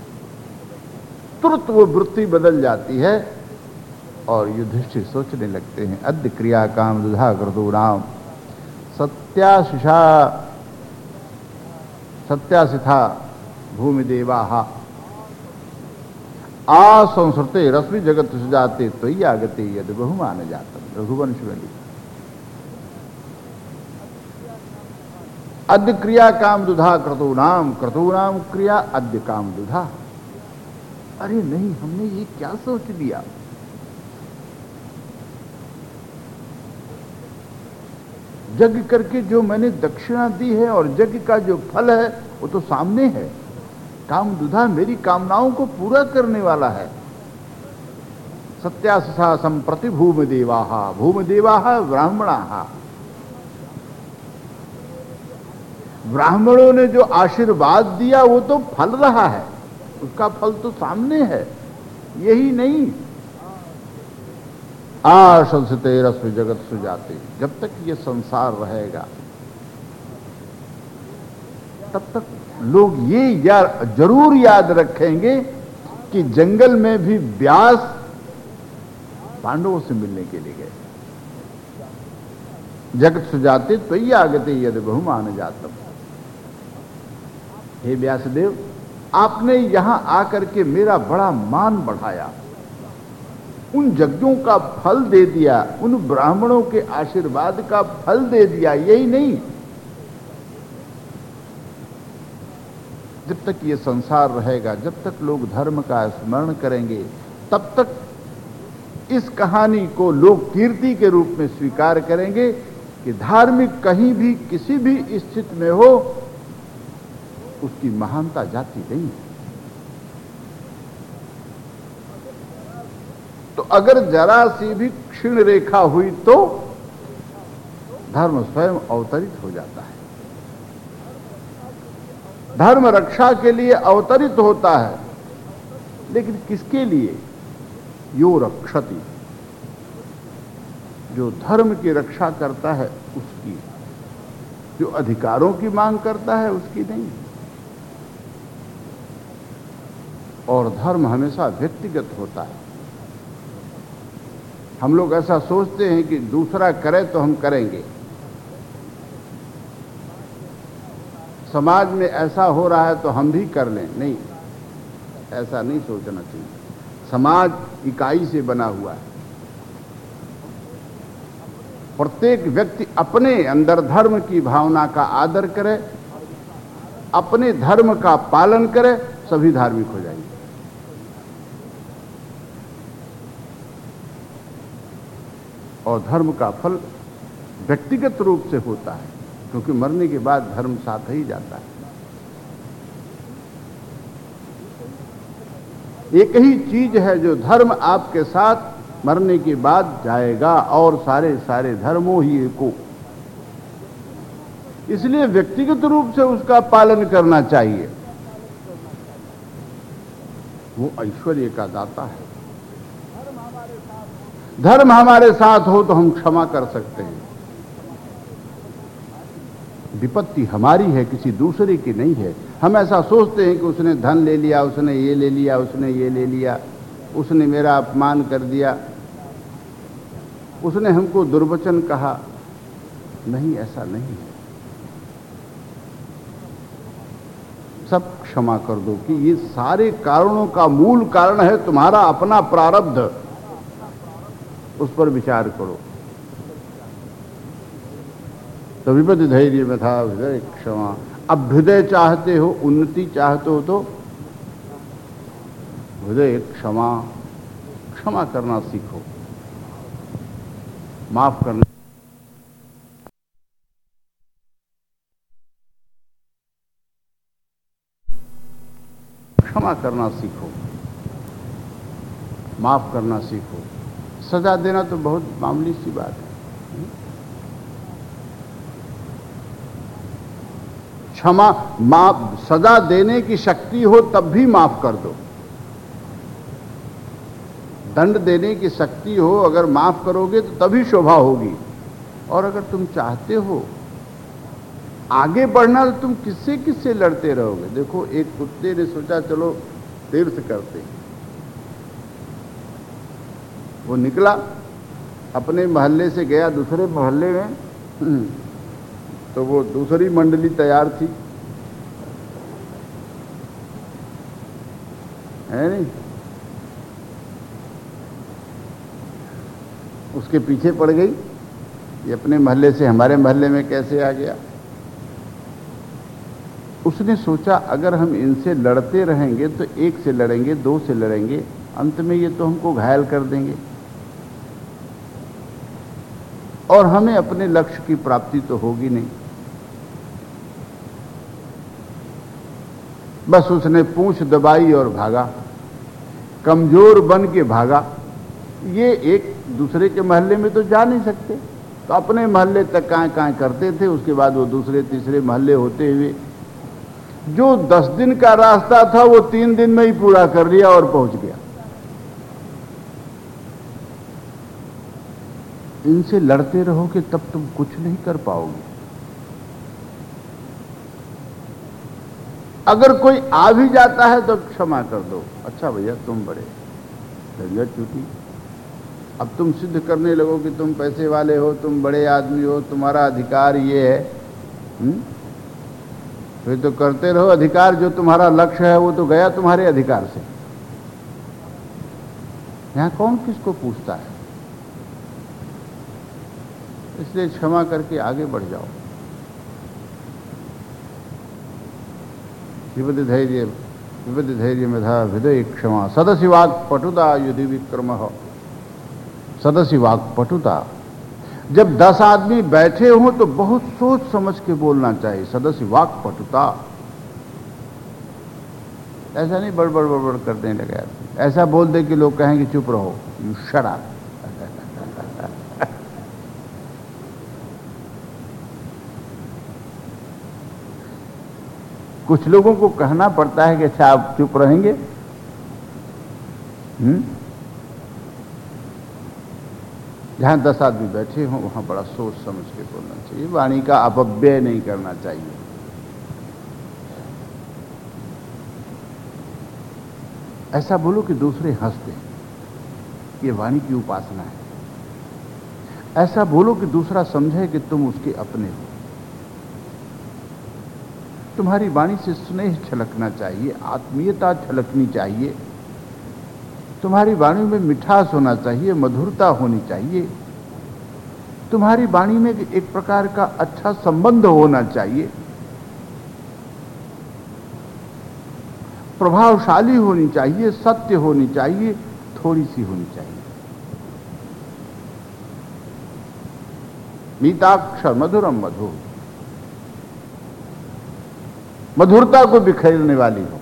तुरंत वो वृत्ति बदल जाती है और युधिष्ठिर सोचने लगते हैं, अद्य क्रिया काम दुधा क्रतु राम सत्यासिथा भूमि देवाहा असंसृते रश्मि जगत सुजाते त्वयि आगते यदि बहुमान जातम। रघुवंश में लिखा, अद्य क्रिया काम दुधा क्रतूनाम क्रिया अद्य काम दुधा। अरे नहीं, हमने ये क्या सोच लिया? यज्ञ करके जो मैंने दक्षिणा दी है और यज्ञ का जो फल है वो तो सामने है। काम दुधा मेरी कामनाओं को पूरा करने वाला है। सत्याससा संप्रति भूमदेवाहा ब्राह्मणाहा। ब्राह्मणों ने जो आशीर्वाद दिया वो तो फल रहा है, उसका फल तो सामने है। यही नहीं, आशंसते रस्म जगत सुजाते, जब तक ये संसार रहेगा तब तक लोग ये जरूर याद रखेंगे कि जंगल में भी व्यास पांडवों से मिलने के लिए गए। जगत सुजाते त्वयि आगते यदि बहुमान जातम। हे व्यासदेव, आपने यहां आकर के मेरा बड़ा मान बढ़ाया, उन यज्ञों का फल दे दिया, उन ब्राह्मणों के आशीर्वाद का फल दे दिया। यही नहीं, जब तक ये संसार रहेगा, जब तक लोग धर्म का स्मरण करेंगे, तब तक इस कहानी को लोग कीर्ति के रूप में स्वीकार करेंगे कि धार्मिक कहीं भी किसी भी स्थिति में हो, उसकी महानता जाती नहीं है। तो अगर जरा सी भी क्षीण रेखा हुई तो धर्म स्वयं अवतरित हो जाता है। धर्म रक्षा के लिए अवतरित होता है, लेकिन किसके लिए? यो रक्षति, जो धर्म की रक्षा करता है उसकी, जो अधिकारों की मांग करता है उसकी नहीं। और धर्म हमेशा व्यक्तिगत होता है। हम लोग ऐसा सोचते हैं कि दूसरा करे तो हम करेंगे, समाज में ऐसा हो रहा है तो हम भी कर लें। नहीं, ऐसा नहीं सोचना चाहिए। समाज इकाई से बना हुआ है। प्रत्येक व्यक्ति अपने अंदर धर्म की भावना का आदर करे, अपने धर्म का पालन करे, सभी धार्मिक हो जाएंगे। और धर्म का फल व्यक्तिगत रूप से होता है, क्योंकि मरने के बाद धर्म साथ ही जाता है। एक ही चीज है जो धर्म आपके साथ मरने के बाद जाएगा, और सारे सारे धर्मों ही एको। इसलिए व्यक्तिगत रूप से उसका पालन करना चाहिए। वो ऐश्वर्य का दाता है। धर्म हमारे साथ हो तो हम क्षमा कर सकते हैं। विपत्ति हमारी है, किसी दूसरे की नहीं है। हम ऐसा सोचते हैं कि उसने धन ले लिया, उसने ये ले लिया, उसने ये ले लिया, उसने मेरा अपमान कर दिया, उसने हमको दुर्वचन कहा। नहीं, ऐसा नहीं है। सब क्षमा कर दो कि ये सारे कारणों का मूल कारण है तुम्हारा अपना प्रारब्ध, उस पर विचार करो। तो विपद धैर्य में था हृदय क्षमा। अभ्युदय चाहते हो, उन्नति चाहते हो तो हृदय क्षमा, क्षमा करना सीखो, माफ करना, क्षमा करना सीखो, माफ करना सीखो। सजा देना तो बहुत मामूली सी बात है। क्षमा, माफ, सजा देने की शक्ति हो तब भी माफ कर दो। दंड देने की शक्ति हो, अगर माफ करोगे तो तभी शोभा होगी। और अगर तुम चाहते हो आगे बढ़ना तो तुम किससे किससे लड़ते रहोगे। देखो, एक कुत्ते ने सोचा चलो तीर्थ करते, वो निकला, अपने मोहल्ले से गया दूसरे मोहल्ले में, तो वो दूसरी मंडली तैयार थी, है नहीं, उसके पीछे पड़ गई। ये अपने मोहल्ले से हमारे मोहल्ले में कैसे आ गया। उसने सोचा अगर हम इनसे लड़ते रहेंगे तो एक से लड़ेंगे, दो से लड़ेंगे, अंत में ये तो हमको घायल कर देंगे और हमें अपने लक्ष्य की प्राप्ति तो होगी नहीं। बस उसने पूंछ दबाई और भागा, कमजोर बन के भागा। ये एक दूसरे के मोहल्ले में तो जा नहीं सकते, तो अपने मोहल्ले तक कां करते थे। उसके बाद वो दूसरे तीसरे मोहल्ले होते हुए जो 10 दिन का रास्ता था वो 3 दिन में ही पूरा कर लिया और पहुंच गया। इनसे लड़ते रहोगे तब तुम कुछ नहीं कर पाओगे। अगर कोई आ भी जाता है तो क्षमा कर दो, अच्छा भैया तुम बड़े झंझट छूटी। अब तुम सिद्ध करने लगो कि तुम पैसे वाले हो, तुम बड़े आदमी हो, तुम्हारा अधिकार ये है। फिर तो करते रहो। अधिकार जो तुम्हारा लक्ष्य है वो तो गया तुम्हारे अधिकार से। यहां कौन किसको पूछता है। इसलिए क्षमा करके आगे बढ़ जाओ। विपद धैर्य में था हृदय क्षमा। सदसि वाक् पटुता युधि विक्रम। सदसि वाक् पटुता। जब 10 आदमी बैठे हों तो बहुत सोच समझ के बोलना चाहिए। सदसि वाक् पटुता। ऐसा नहीं बड़बड़ बड़बड़ करने लगे। ऐसा बोल दे कि लोग कहेंगे चुप रहो, यू शट अप। कुछ लोगों को कहना पड़ता है कि अच्छा आप चुप रहेंगे। जहां 10 आदमी बैठे हों वहां बड़ा सोच समझ के बोलना चाहिए। वाणी का अपव्यय नहीं करना चाहिए। ऐसा बोलो कि दूसरे हंस दें, ये वाणी की उपासना है। ऐसा बोलो कि दूसरा समझे कि तुम उसके अपने हो। तुम्हारी वाणी से स्नेह छलकना चाहिए, आत्मीयता छलकनी चाहिए। तुम्हारी वाणी में मिठास होना चाहिए, मधुरता होनी चाहिए। तुम्हारी वाणी में एक प्रकार का अच्छा संबंध होना चाहिए, प्रभावशाली होनी चाहिए, सत्य होनी चाहिए, थोड़ी सी होनी चाहिए। मीताक्षर मधुरम मधुर। मधुरता को बिखेरने वाली हो।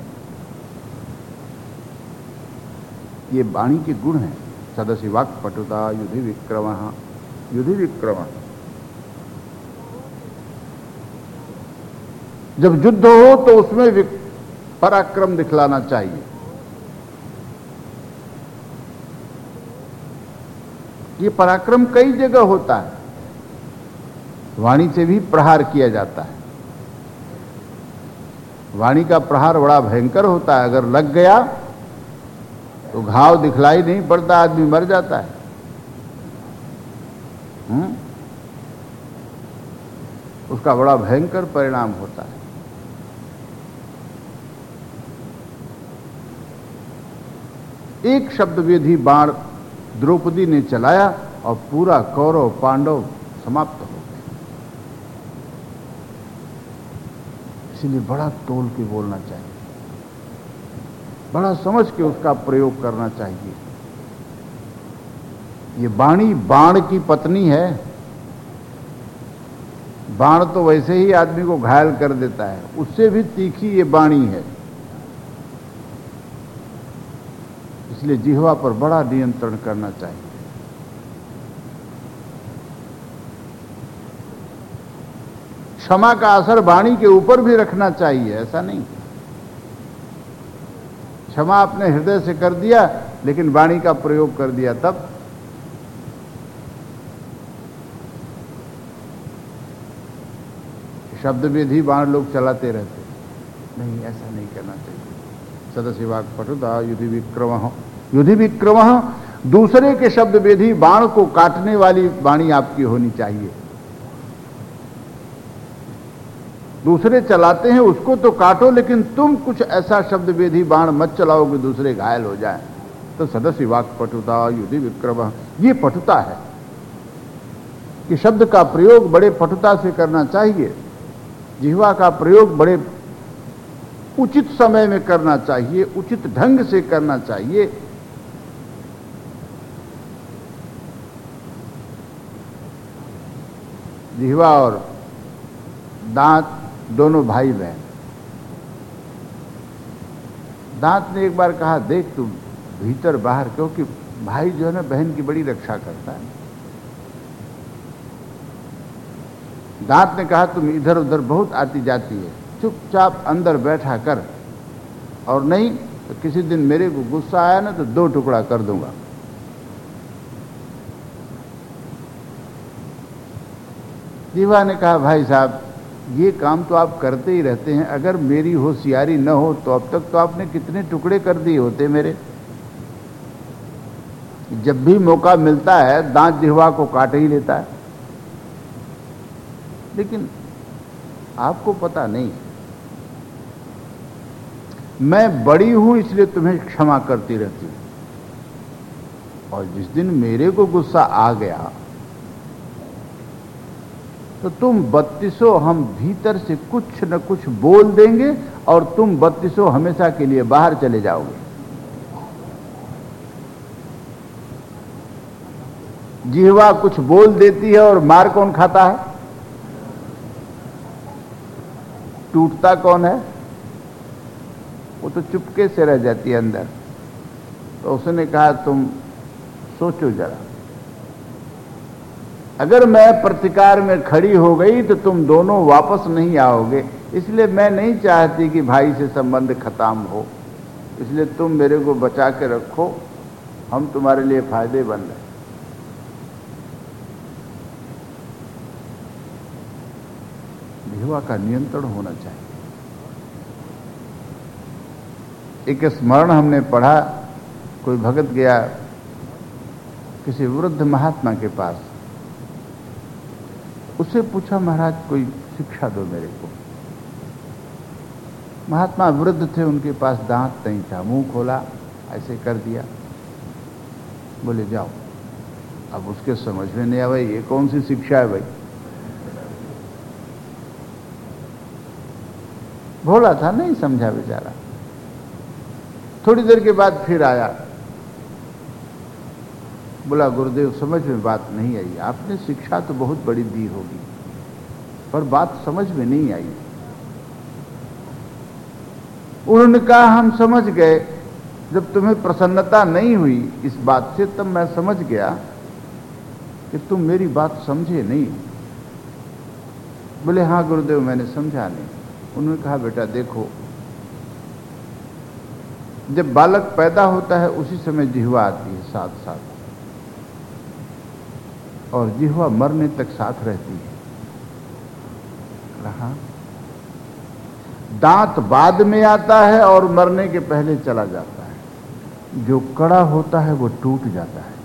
ये वाणी के गुण हैं। सदसि वाक् पटुता युधि विक्रम। युधि विक्रम। जब युद्ध हो तो उसमें पराक्रम दिखलाना चाहिए। ये पराक्रम कई जगह होता है। वाणी से भी प्रहार किया जाता है। वाणी का प्रहार बड़ा भयंकर होता है। अगर लग गया तो घाव दिखलाई नहीं पड़ता, आदमी मर जाता है। उसका बड़ा भयंकर परिणाम होता है। एक शब्द वेधी बाण द्रौपदी ने चलाया और पूरा कौरव पांडव समाप्त हो गए। इसलिए बड़ा तोल के बोलना चाहिए, बड़ा समझ के उसका प्रयोग करना चाहिए। ये वाणी बाण की पत्नी है। बाण तो वैसे ही आदमी को घायल कर देता है, उससे भी तीखी ये वाणी है। इसलिए जिह्वा पर बड़ा नियंत्रण करना चाहिए। क्षमा का असर वाणी के ऊपर भी रखना चाहिए, ऐसा नहीं। क्षमा अपने हृदय से कर दिया लेकिन वाणी का प्रयोग कर दिया, तब शब्द विधि बाण लोग चलाते रहते नहीं, ऐसा नहीं करना चाहिए। सदस्य वाक् पटुता युधि विक्रम। युधि विक्रम, दूसरे के शब्द विधि बाण को काटने वाली वाणी आपकी होनी चाहिए। दूसरे चलाते हैं उसको तो काटो, लेकिन तुम कुछ ऐसा शब्द विधि बाण मत चलाओ कि दूसरे घायल हो जाएं। तो सदस्य वाक् पटुता युधि विक्रम, ये पटुता है कि शब्द का प्रयोग बड़े पटुता से करना चाहिए। जिह्वा का प्रयोग बड़े उचित समय में करना चाहिए, उचित ढंग से करना चाहिए। जिह्वा और दांत दोनों भाई बहन। दांत ने एक बार कहा, देख तू भीतर बाहर, क्योंकि भाई जो है ना बहन की बड़ी रक्षा करता है। दांत ने कहा, तुम इधर उधर बहुत आती जाती है, चुपचाप अंदर बैठा कर, और नहीं तो किसी दिन मेरे को गुस्सा आया ना तो 2 टुकड़ा कर दूंगा। जिह्वा ने कहा, भाई साहब ये काम तो आप करते ही रहते हैं, अगर मेरी होशियारी न हो तो अब तक तो आपने कितने टुकड़े कर दिए होते मेरे। जब भी मौका मिलता है दांत जिह्वा को काट ही लेता है, लेकिन आपको पता नहीं। मैं बड़ी हूं इसलिए तुम्हें क्षमा करती रहती हूं, और जिस दिन मेरे को गुस्सा आ गया तो तुम 32 हम भीतर से कुछ न कुछ बोल देंगे और तुम 32 हमेशा के लिए बाहर चले जाओगे। जिह्वा कुछ बोल देती है और मार कौन खाता है? टूटता कौन है? वो तो चुपके से रह जाती है अंदर। तो उसने कहा, तुम सोचो जरा, अगर मैं प्रतिकार में खड़ी हो गई तो तुम दोनों वापस नहीं आओगे, इसलिए मैं नहीं चाहती कि भाई से संबंध खत्म हो, इसलिए तुम मेरे को बचा के रखो, हम तुम्हारे लिए फायदेमंद हैं। जिह्वा का नियंत्रण होना चाहिए। एक स्मरण हमने पढ़ा, कोई भगत गया किसी वृद्ध महात्मा के पास, उससे पूछा, महाराज कोई शिक्षा दो मेरे को। महात्मा वृद्ध थे, उनके पास दांत नहीं था, मुंह खोला ऐसे कर दिया, बोले जाओ। अब उसके समझ में नहीं आया, भाई ये कौन सी शिक्षा है भाई। भोला था, नहीं समझा बेचारा। थोड़ी देर के बाद फिर आया, बोला गुरुदेव समझ में बात नहीं आई, आपने शिक्षा तो बहुत बड़ी दी होगी पर बात समझ में नहीं आई। उन्होंने कहा, हम समझ गए, जब तुम्हें प्रसन्नता नहीं हुई इस बात से तब मैं समझ गया कि तुम मेरी बात समझे नहीं। बोले हाँ गुरुदेव मैंने समझा नहीं। उन्होंने कहा, बेटा देखो, जब बालक पैदा होता है उसी समय जिह्वा आती है साथ साथ, और जिह्वा मरने तक साथ रहती है। कहा दांत बाद में आता है और मरने के पहले चला जाता है। जो कड़ा होता है वो टूट जाता है,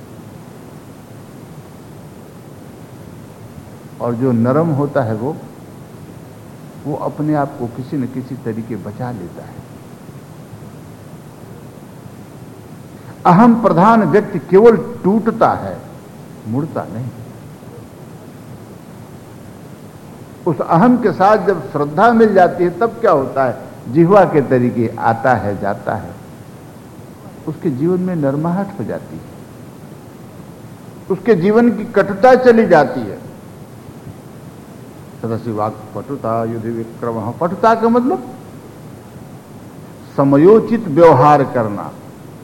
और जो नरम होता है वो अपने आप को किसी न किसी तरीके बचा लेता है। अहम प्रधान व्यक्ति केवल टूटता है, मुड़ता नहीं। उस अहम के साथ जब श्रद्धा मिल जाती है तब क्या होता है, जिह्वा के तरीके आता है जाता है, उसके जीवन में नरमाहट हो जाती है, उसके जीवन की कटुता चली जाती है। सदस्य वाक् पटुता युधि विक्रम। पटुता का मतलब समयोचित व्यवहार करना,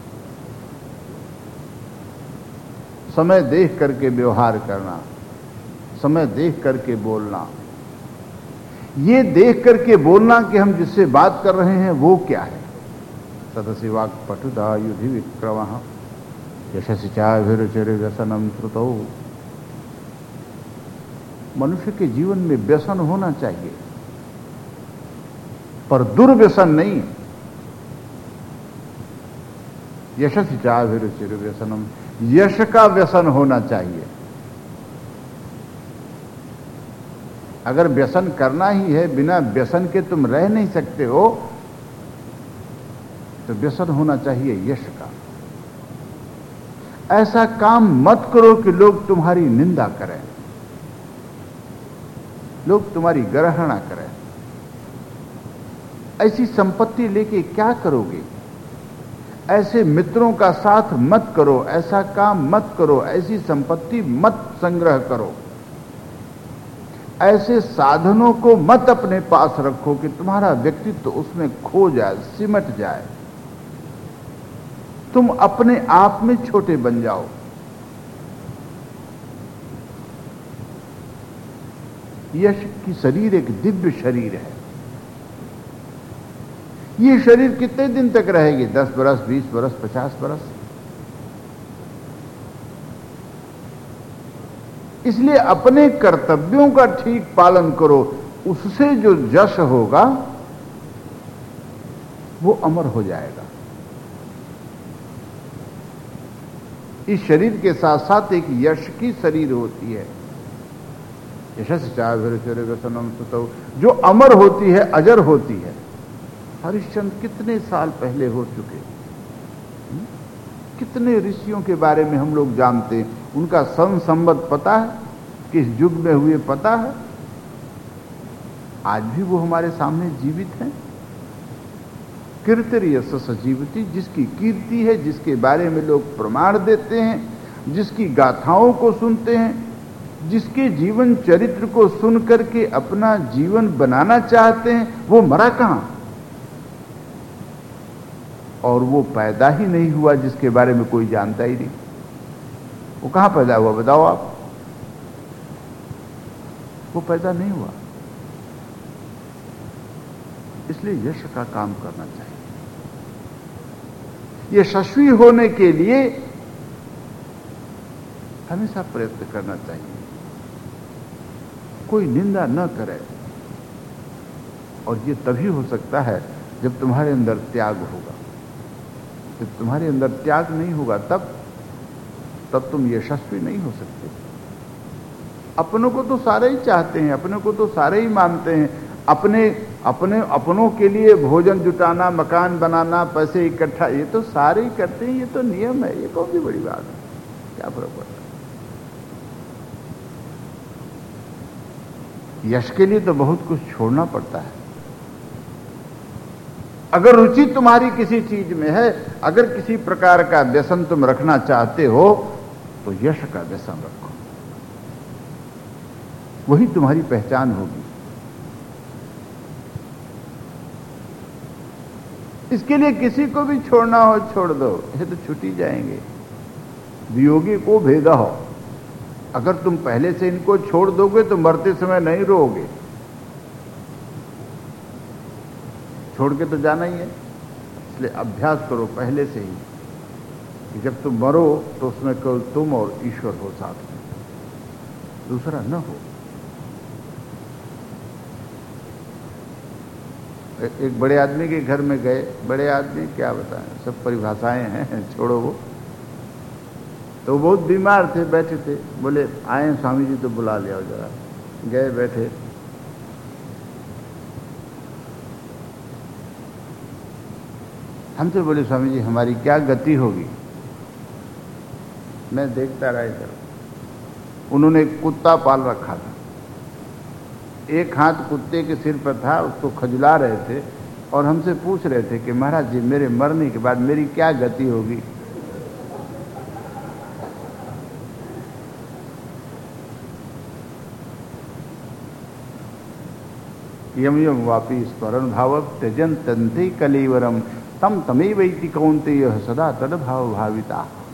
समय देख करके व्यवहार करना, समय देख करके बोलना। ये देख करके बोलना कि हम जिससे बात कर रहे हैं वो क्या है। सदस्य वाक् पटुता युधि विक्रम यशसि चाभिरुचिर व्यसनम श्रुतौ। मनुष्य के जीवन में व्यसन होना चाहिए, पर दुर्व्यसन नहीं। यशसि चाभिरुचिर व्यसनम, यश का व्यसन होना चाहिए। अगर व्यसन करना ही है, बिना व्यसन के तुम रह नहीं सकते हो, तो व्यसन होना चाहिए यश का। ऐसा काम मत करो कि लोग तुम्हारी निंदा करें, लोग तुम्हारी ग्रहणा करें। ऐसी संपत्ति लेके क्या करोगे? ऐसे मित्रों का साथ मत करो, ऐसा काम मत करो, ऐसी संपत्ति मत संग्रह करो, ऐसे साधनों को मत अपने पास रखो कि तुम्हारा व्यक्तित्व उसमें खो जाए, सिमट जाए, तुम अपने आप में छोटे बन जाओ। यश की शरीर एक दिव्य शरीर है। ये शरीर कितने दिन तक रहेगी? 10 बरस, 20 बरस, 50 बरस। इसलिए अपने कर्तव्यों का ठीक पालन करो, उससे जो यश होगा वो अमर हो जाएगा। इस शरीर के साथ साथ एक यश की शरीर होती है। यशस्वी चाभिरुचिर व्यसनम श्रुतौ, जो अमर होती है, अजर होती है। हरिश्चंद्र कितने साल पहले हो चुके, कितने ऋषियों के बारे में हम लोग जानते हैं। उनका सन संवत पता है, किस युग में हुए पता है। आज भी वो हमारे सामने जीवित हैं। कीर्तिर्यश सजीवति, जिसकी कीर्ति है, जिसके बारे में लोग प्रमाण देते हैं, जिसकी गाथाओं को सुनते हैं, जिसके जीवन चरित्र को सुन करके अपना जीवन बनाना चाहते हैं, वो मरा कहां? और वो पैदा ही नहीं हुआ जिसके बारे में कोई जानता ही नहीं। वो कहां पैदा हुआ बताओ आप? वो पैदा नहीं हुआ। इसलिए यश का काम करना चाहिए। यशस्वी होने के लिए हमेशा प्रयत्न करना चाहिए। कोई निंदा न करे। और ये तभी हो सकता है जब तुम्हारे अंदर त्याग होगा। जब तुम्हारे अंदर त्याग नहीं होगा तब तुम यशस्वी नहीं हो सकते। अपनों को तो सारे ही चाहते हैं, अपने को तो सारे ही मानते हैं। अपनों के लिए भोजन जुटाना, मकान बनाना, पैसे इकट्ठा, ये तो सारे ही करते हैं। ये तो नियम है, ये कौन सी बड़ी बात है? क्या फर्क पड़ता है? यश के लिए तो बहुत कुछ छोड़ना पड़ता है। अगर रुचि तुम्हारी किसी चीज में है, अगर किसी प्रकार का व्यसन तुम रखना चाहते हो, तो यश का व्यसन रखो। वही तुम्हारी पहचान होगी। इसके लिए किसी को भी छोड़ना हो छोड़ दो, ये तो छूट ही जाएंगे। वियोगी को भेदा हो। अगर तुम पहले से इनको छोड़ दोगे तो मरते समय नहीं रोओगे। छोड़ के तो जाना ही है। इसलिए अभ्यास करो पहले से ही कि जब तुम मरो तो उसमें केवल तुम और ईश्वर हो साथ में, दूसरा न हो। एक बड़े आदमी के घर में गए। बड़े आदमी क्या बताएं, सब परिभाषाएं हैं, छोड़ो वो। तो वो बहुत बीमार थे, बैठे थे। बोले आए स्वामी जी तो बुला लिया जरा। गए, बैठे। हमसे बोले स्वामी जी हमारी क्या गति होगी? मैं देखता रहा इधर। उन्होंने एक कुत्ता पाल रखा था, एक हाथ कुत्ते के सिर पर था, उसको खजुला रहे थे और हमसे पूछ रहे थे कि महाराज जी मेरे मरने के बाद मेरी क्या गति होगी। यम यम वापी स्मरण भाव त्यजन तंते कलेवरम तम तमेवैति कौन्तेय सदा तद भाव भाविता।